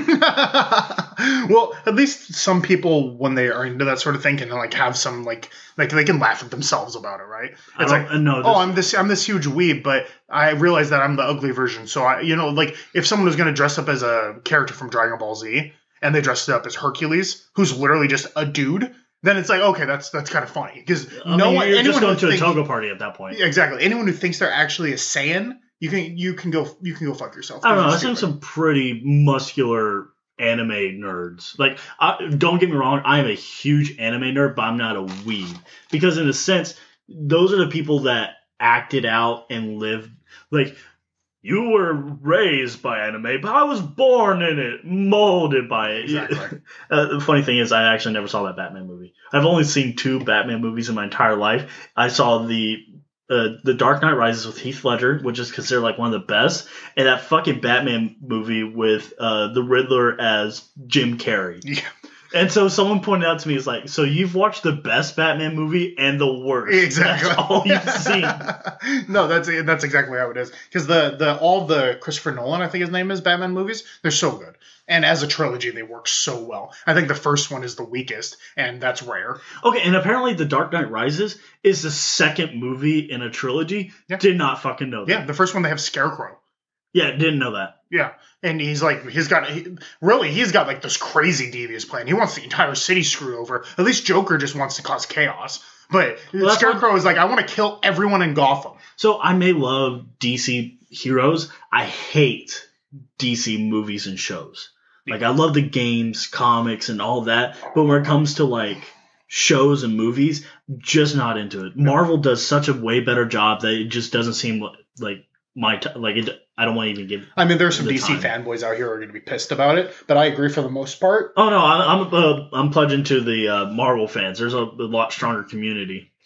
Well, at least some people, when they are into that sort of thing, can like have some like like they can laugh at themselves about it, right? It's like, no, oh, I'm this I'm this huge weeb, but I realize that I'm the ugly version. So I, you know, like if someone was going to dress up as a character from Dragon Ball Z and they dressed up as Hercules, who's literally just a dude, then it's like, okay, that's that's kind of funny because I no mean, one, you're anyone just going to think, a toga party at that point. Exactly. Anyone who thinks they're actually a Saiyan, you can you can go you can go fuck yourself. I don't know. I've seen some pretty muscular anime nerds. Like, I, don't get me wrong, I am a huge anime nerd, but I'm not a weeb. Because in a sense, those are the people that acted out and lived. Like, you were raised by anime, but I was born in it, molded by it. Exactly. uh, the funny thing is, I actually never saw that Batman movie. I've only seen two Batman movies in my entire life. I saw the Uh, the Dark Knight Rises with Heath Ledger, which is considered like one of the best, and that fucking Batman movie with uh, the Riddler as Jim Carrey. Yeah. And so someone pointed out to me, is like, so you've watched the best Batman movie and the worst. Exactly. That's all you've seen. No, that's that's exactly how it is. Because the, the all the Christopher Nolan, I think his name is, Batman movies, they're so good. And as a trilogy, they work so well. I think the first one is the weakest, and that's rare. Okay, and apparently The Dark Knight Rises is the second movie in a trilogy. Yeah. Did not fucking know that. Yeah, the first one they have Scarecrow. Yeah, didn't know that. Yeah, and he's like, he's got, he, really, he's got like this crazy devious plan. He wants the entire city screwed over. At least Joker just wants to cause chaos. But well, Scarecrow what, is like, I want to kill everyone in Gotham. So I may love D C heroes. I hate D C movies and shows. Like, I love the games, comics, and all that. But when it comes to, like, shows and movies, just not into it. Marvel does such a way better job that it just doesn't seem like, like my t- like it. I don't want to even give. I mean, there's some the D C time. fanboys out here who are going to be pissed about it, but I agree for the most part. Oh no, I, I'm uh, I'm pledging to the uh, Marvel fans. There's a, a lot stronger community.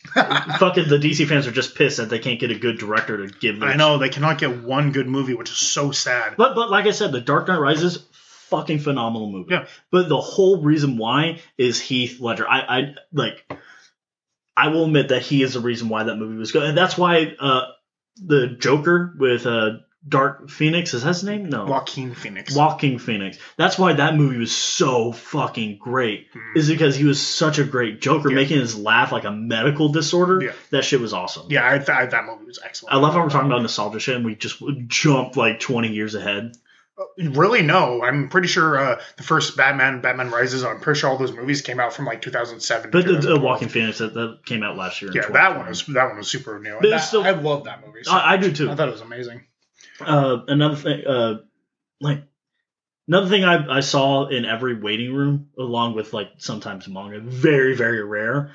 Fucking the D C fans are just pissed that they can't get a good director to give them. I know, they cannot get one good movie, which is so sad. But but like I said, The Dark Knight Rises, fucking phenomenal movie. Yeah. But the whole reason why is Heath Ledger. I, I like I will admit that he is the reason why that movie was good. And that's why uh, the Joker with uh, Dark Phoenix, is that his name? No. Joaquin Phoenix. Joaquin Phoenix. That's why that movie was so fucking great. Mm. Is because he was such a great Joker, yeah. making us laugh like a medical disorder. Yeah. That shit was awesome. Yeah, I, th- that movie was excellent. I love how we're talking about nostalgia shit and we just jumped like twenty years ahead. Really, no. I'm pretty sure uh, the first Batman, Batman Rises, I'm pretty sure all those movies came out from like two thousand seven. But the uh, Joaquin Phoenix, that, that came out last year. Yeah, that one was that one was super new. That, still, I love that movie. So I, I do too. I thought it was amazing. Uh, another thing, uh, like another thing I, I saw in every waiting room, along with like sometimes manga, very very rare,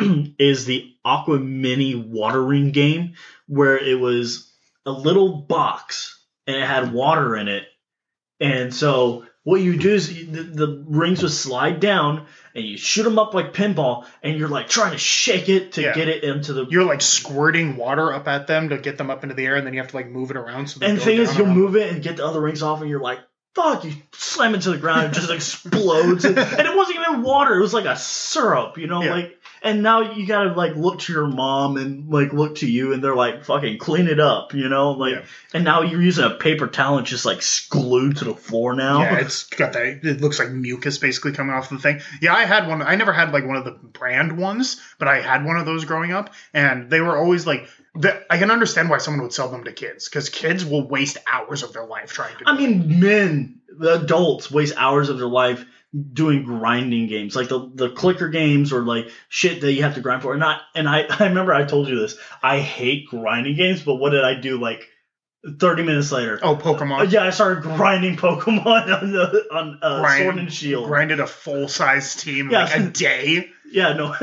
is the Aqua Mini watering game, where it was a little box and it had water in it. And so what you do is you, the, the rings would slide down and you shoot them up like pinball and you're like trying to shake it to yeah. get it into the... You're like squirting water up at them to get them up into the air and then you have to like move it around. So and the thing is you'll move it and get the other rings off and you're like, fuck, you slam it to the ground and it just explodes. and, and it wasn't even water. It was like a syrup, you know, yeah. like... And now you gotta like look to your mom and like look to you, and they're like fucking clean it up, you know, like. Yeah. And now you're using a paper towel and just like glued to the floor now. Yeah, it's got that. It looks like mucus basically coming off the thing. Yeah, I had one. I never had like one of the brand ones, but I had one of those growing up, and they were always like. The, I can understand why someone would sell them to kids, because kids will waste hours of their life trying to. I mean, it. men, the adults waste hours of their life doing grinding games, like the the clicker games or like shit that you have to grind for. And I and I, I remember I told you this. I hate grinding games, but what did I do like thirty minutes later? Oh, Pokemon. Uh, yeah, I started grinding Pokemon on the on uh, Grind, Sword and Shield. Grinded a full size team in yeah. like a day. Yeah, no.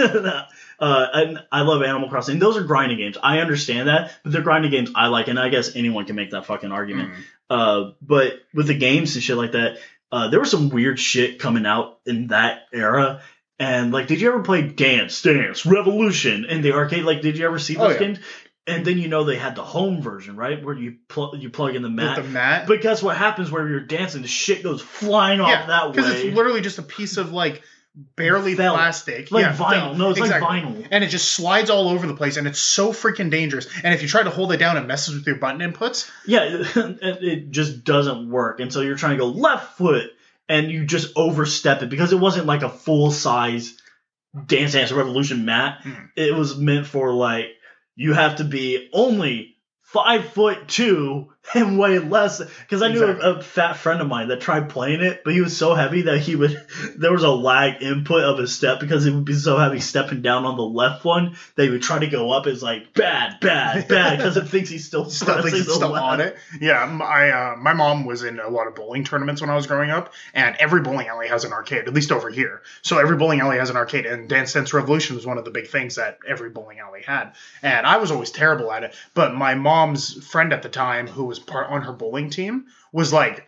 Uh, and I love Animal Crossing. Those are grinding games. I understand that, but they're grinding games I like, and I guess anyone can make that fucking argument. Mm. Uh, but with the games and shit like that, uh, there was some weird shit coming out in that era. And like, did you ever play Dance Dance Revolution in the arcade? Like, did you ever see those oh, yeah. games? And then you know they had the home version, right, where you pl- you plug in the mat. With the mat. But guess what happens where you're dancing? The shit goes flying off yeah, that way. Because it's literally just a piece of like. Barely Felt. plastic. Like yeah, vinyl. felt. No, it's exactly. like vinyl. And it just slides all over the place, and it's so freaking dangerous. And if you try to hold it down, it messes with your button inputs. Yeah, it, it just doesn't work. And so you're trying to go left foot, and you just overstep it, because it wasn't like a full-size Dance Dance Revolution mat. Mm. It was meant for, like, you have to be only five foot two and weigh less, because I knew exactly. a, a fat friend of mine that tried playing it, but he was so heavy that he would there was a lag input of his step, because it would be so heavy stepping down on the left one that he would try to go up. It's like bad bad bad because it thinks he's still still, thinks he's still on it. Yeah, my uh, my mom was in a lot of bowling tournaments when I was growing up, and every bowling alley has an arcade, at least over here. So every bowling alley has an arcade, and Dance Dance Revolution was one of the big things that every bowling alley had, and I was always terrible at it. But my mom's friend at the time, who was part on her bowling team, was like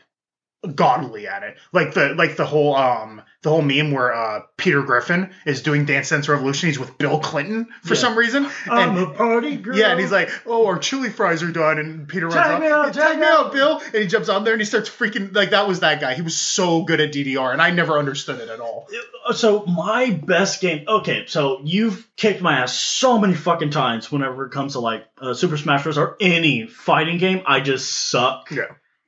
godly at it. Like the like the whole um the whole meme where uh Peter Griffin is doing Dance Dance Revolution. He's with Bill Clinton for yeah. some reason. I'm and, a party girl. Yeah, and he's like, oh, our chili fries are done, and Peter runs tag off. Me out, tag me out, Bill. And he jumps on there and he starts freaking like that was that guy. He was so good at D D R, and I never understood it at all. So my best game. Okay, so you've kicked my ass so many fucking times whenever it comes to like uh, Super Smash Bros. Or any fighting game. I just suck. Yeah.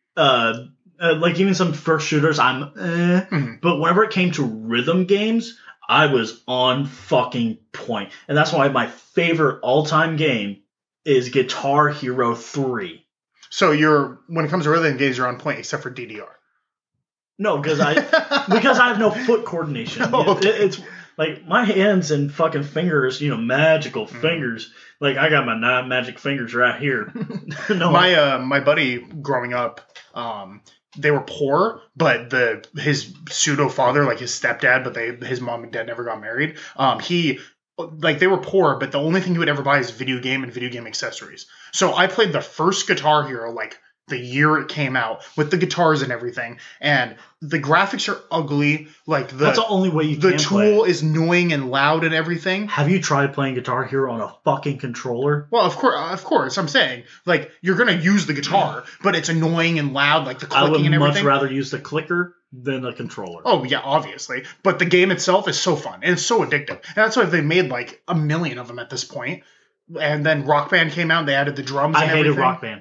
Uh. Uh, like even some first shooters, I'm eh. Mm-hmm. But whenever it came to rhythm games, I was on fucking point. And that's why my favorite all-time game is Guitar Hero three. So you're when it comes to rhythm games, you're on point except for D D R. No, because I because I have no foot coordination. Oh, okay. it, it's like my hands and fucking fingers, you know, magical mm-hmm. fingers. Like I got my nine magic fingers right here. no, my uh, my buddy growing up. Um, They were poor, but the his pseudo father, like his stepdad, but they his mom and dad never got married. Um, he like they were poor, but the only thing he would ever buy is video game and video game accessories. So I played the first Guitar Hero like the year it came out with the guitars and everything, and the graphics are ugly. Like the That's the only way you the can tool play it. is annoying and loud and everything. Have you tried playing Guitar Hero on a fucking controller? Well, of course, of course, I'm saying like you're gonna use the guitar, but it's annoying and loud, like the I clicking would and much everything. rather use the clicker than the controller. Oh yeah, obviously, but the game itself is so fun and it's so addictive, and that's why they made like a million of them at this point. And then Rock Band came out, and they added the drums. I and hated everything. Rock Band.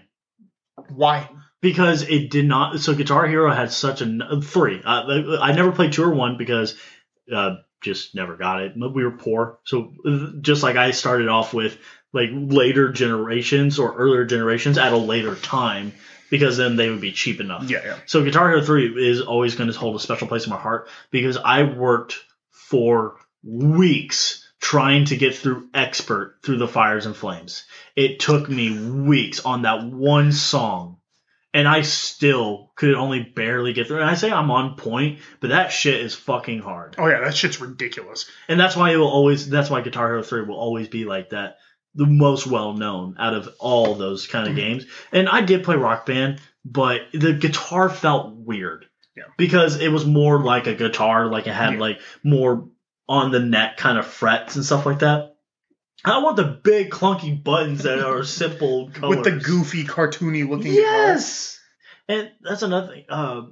Why? Because it did not. So Guitar Hero had such a three. Uh, I never played two or one because uh, just never got it. We were poor, so just like I started off with like later generations or earlier generations at a later time because then they would be cheap enough. Yeah, yeah. So Guitar Hero three is always going to hold a special place in my heart because I worked for weeks trying to get through Expert through the Fires and Flames. It took me weeks on that one song. And I still could only barely get through. And I say I'm on point, but that shit is fucking hard. Oh yeah, that shit's ridiculous. And that's why it will always. That's why Guitar Hero three will always be like that, the most well known out of all those kind of games. And I did play Rock Band, but the guitar felt weird. Yeah. Because it was more like a guitar, like it had Yeah. like more on the neck kind of frets and stuff like that. I want the big clunky buttons that are simple colors. With the goofy, cartoony looking Yes! And that's another thing. Uh,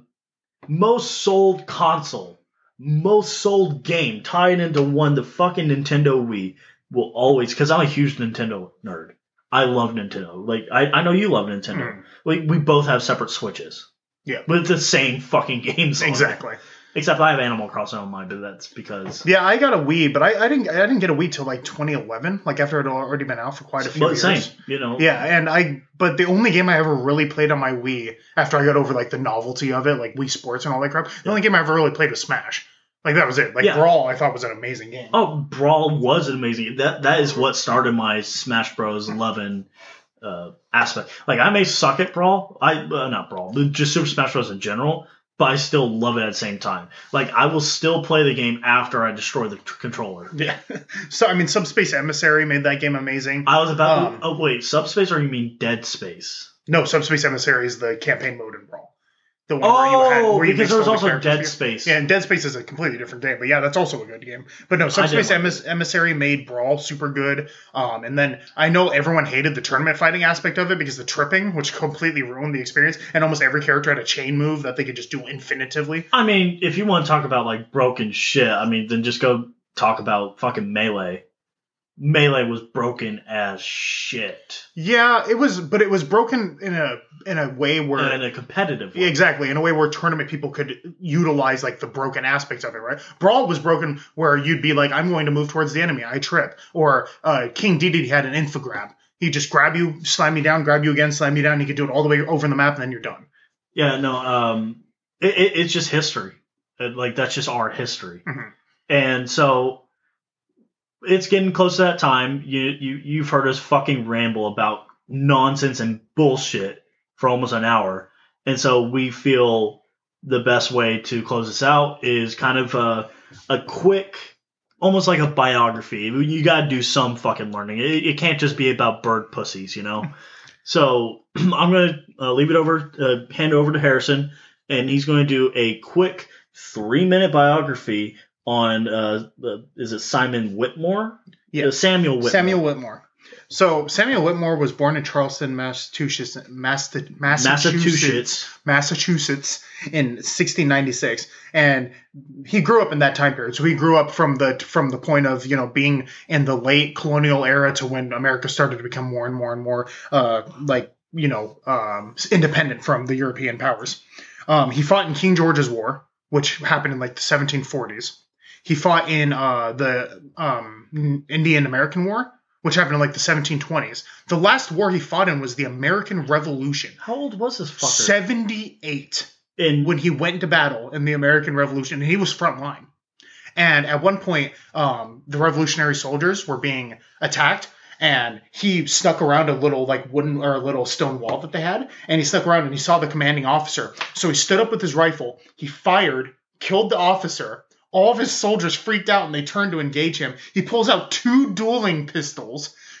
most sold console, most sold game tied into one, the fucking Nintendo Wii will always, because I'm a huge Nintendo nerd. I love Nintendo. Like, I, I know you love Nintendo. Mm. Like, we both have separate Switches. Yeah. With the same fucking games on it. Exactly. Except I have Animal Crossing on mine, but that's because... Yeah, I got a Wii, but I, I didn't I didn't get a Wii till like twenty eleven, like after it had already been out for quite a few But years. same, you know. Yeah, and I but the only game I ever really played on my Wii after I got over like the novelty of it, like Wii Sports and all that crap, the only game I ever really played was Smash. Like that was it. Like Yeah. Brawl, I thought was an amazing game. Oh, Brawl was amazing. That That is what started my Smash Bros. eleven uh, aspect. Like, I may suck at Brawl. I uh, Not Brawl, but just Super Smash Bros. In general. But I still love it at the same time. Like, I will still play the game after I destroy the t- controller. Yeah. So I mean, Subspace Emissary made that game amazing. I was about Um, to... Oh, wait. Subspace or you mean Dead Space? No, Subspace Emissary is the campaign mode in Brawl. The one where you had, Oh, where you because mixed there was all the also characters Dead together. Space. Yeah, and Dead Space is a completely different game, but yeah, that's also a good game. But no, I Subspace did like Emiss- Emissary made Brawl super good. Um, and then I know everyone hated the tournament fighting aspect of it because the tripping, which completely ruined the experience, and almost every character had a chain move that they could just do infinitively. I mean, if you want to talk about, like, broken shit, I mean, then just go talk about fucking Melee. Melee was broken as shit. Yeah, it was, but it was broken in a in a way where In a competitive way. Yeah, exactly. In a way where tournament people could utilize like the broken aspects of it, right? Brawl was broken where you'd be like, I'm going to move towards the enemy, I trip. Or uh, King Dedede had an infograb. He'd just grab you, slam you down, grab you again, slam you down. He could do it all the way over the map, and then you're done. Yeah, no, um, it, it, it's just history. It, like, that's just our history. Mm-hmm. And so, it's getting close to that time. You, you, you've heard us fucking ramble about nonsense and bullshit for almost an hour. And so, we feel the best way to close this out is kind of a, a quick, almost like a biography. You gotta do some fucking learning. It, it can't just be about bird pussies, you know? So, I'm going to uh, leave it over, uh, hand it over to Harrison, and he's going to do a quick three-minute biography on, uh, the, is it Simon Whitmore? Yeah. Uh, Samuel Whitmore. Samuel Whitmore. So Samuel Whitmore was born in Charleston, Massachusetts, Massachusetts, Massachusetts. Massachusetts in sixteen ninety-six, and he grew up in that time period. So he grew up from the from the point of you know being in the late colonial era to when America started to become more and more and more uh, like you know um, independent from the European powers. Um, he fought in King George's War, which happened in like the seventeen forties. He fought in uh, the um, Indian American War, which happened in like the seventeen twenties. The last war he fought in was the American Revolution. How old was this fucker? seventy-eight In when he went into battle in the American Revolution, and he was front line. And at one point, um, the Revolutionary soldiers were being attacked, and he snuck around a little like wooden or a little stone wall that they had, and he snuck around and he saw the commanding officer. So he stood up with his rifle, he fired, killed the officer. All of his soldiers freaked out and they turned to engage him. He pulls out two dueling pistols,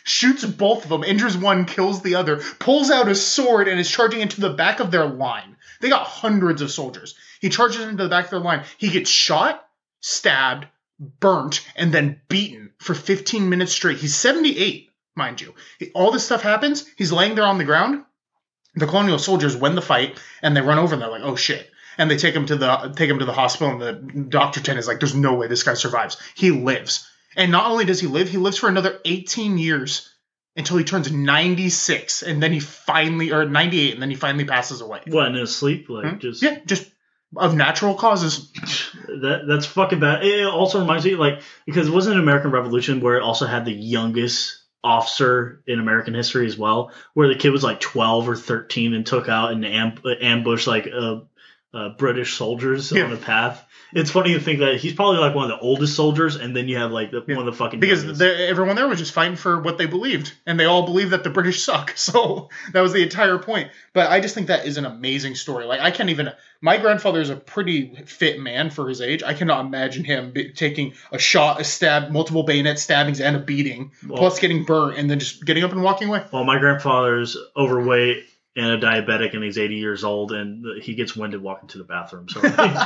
shoots both of them, injures one, kills the other, pulls out his sword, and is charging into the back of their line. They got hundreds of soldiers. He charges into the back of their line. He gets shot, stabbed, burnt, and then beaten for fifteen minutes straight. He's seventy-eight, mind you. All this stuff happens. He's laying there on the ground. The colonial soldiers win the fight, and they run over, and they're like, oh, shit. And they take him to the take him to the hospital, and the Doctor Ten is like, there's no way this guy survives. He lives. And not only does he live, he lives for another eighteen years until he turns ninety-six, and then he finally, or ninety-eight, and then he finally passes away. What, in his sleep? Like, Hmm? just... Yeah, just of natural causes. That That's fucking bad. It also reminds me, like, because it wasn't an American Revolution where it also had the youngest officer in American history as well, where the kid was like twelve or thirteen and took out and amb- ambushed like uh, uh, British soldiers Yeah. on a path. It's funny to think that he's probably like one of the oldest soldiers, and then you have like the, Yeah. one of the fucking Because youngest. the, everyone there was just fighting for what they believed, and they all believed that the British suck. So that was the entire point. But I just think that is an amazing story. Like, I can't even. My grandfather is a pretty fit man for his age. I cannot imagine him be, taking a shot, a stab, multiple bayonet stabbings, and a beating, Well- plus getting burnt, and then just getting up and walking away. Well, my grandfather's overweight and a diabetic, and he's eighty years old, and he gets winded walking to the bathroom. So,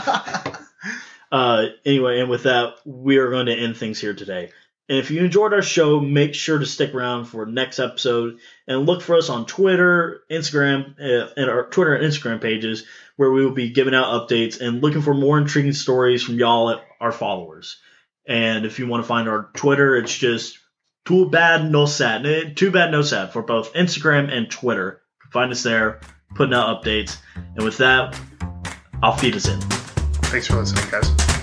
uh, anyway, and with that, we are going to end things here today. And if you enjoyed our show, make sure to stick around for next episode and look for us on Twitter, Instagram, uh, and our Twitter and Instagram pages, where we will be giving out updates and looking for more intriguing stories from y'all, our followers. And if you want to find our Twitter, it's just Too Bad No Sad. Eh, Too Bad No Sad for both Instagram and Twitter. Find us there, putting out updates. And with that, I'll feed us in. Thanks for listening, guys.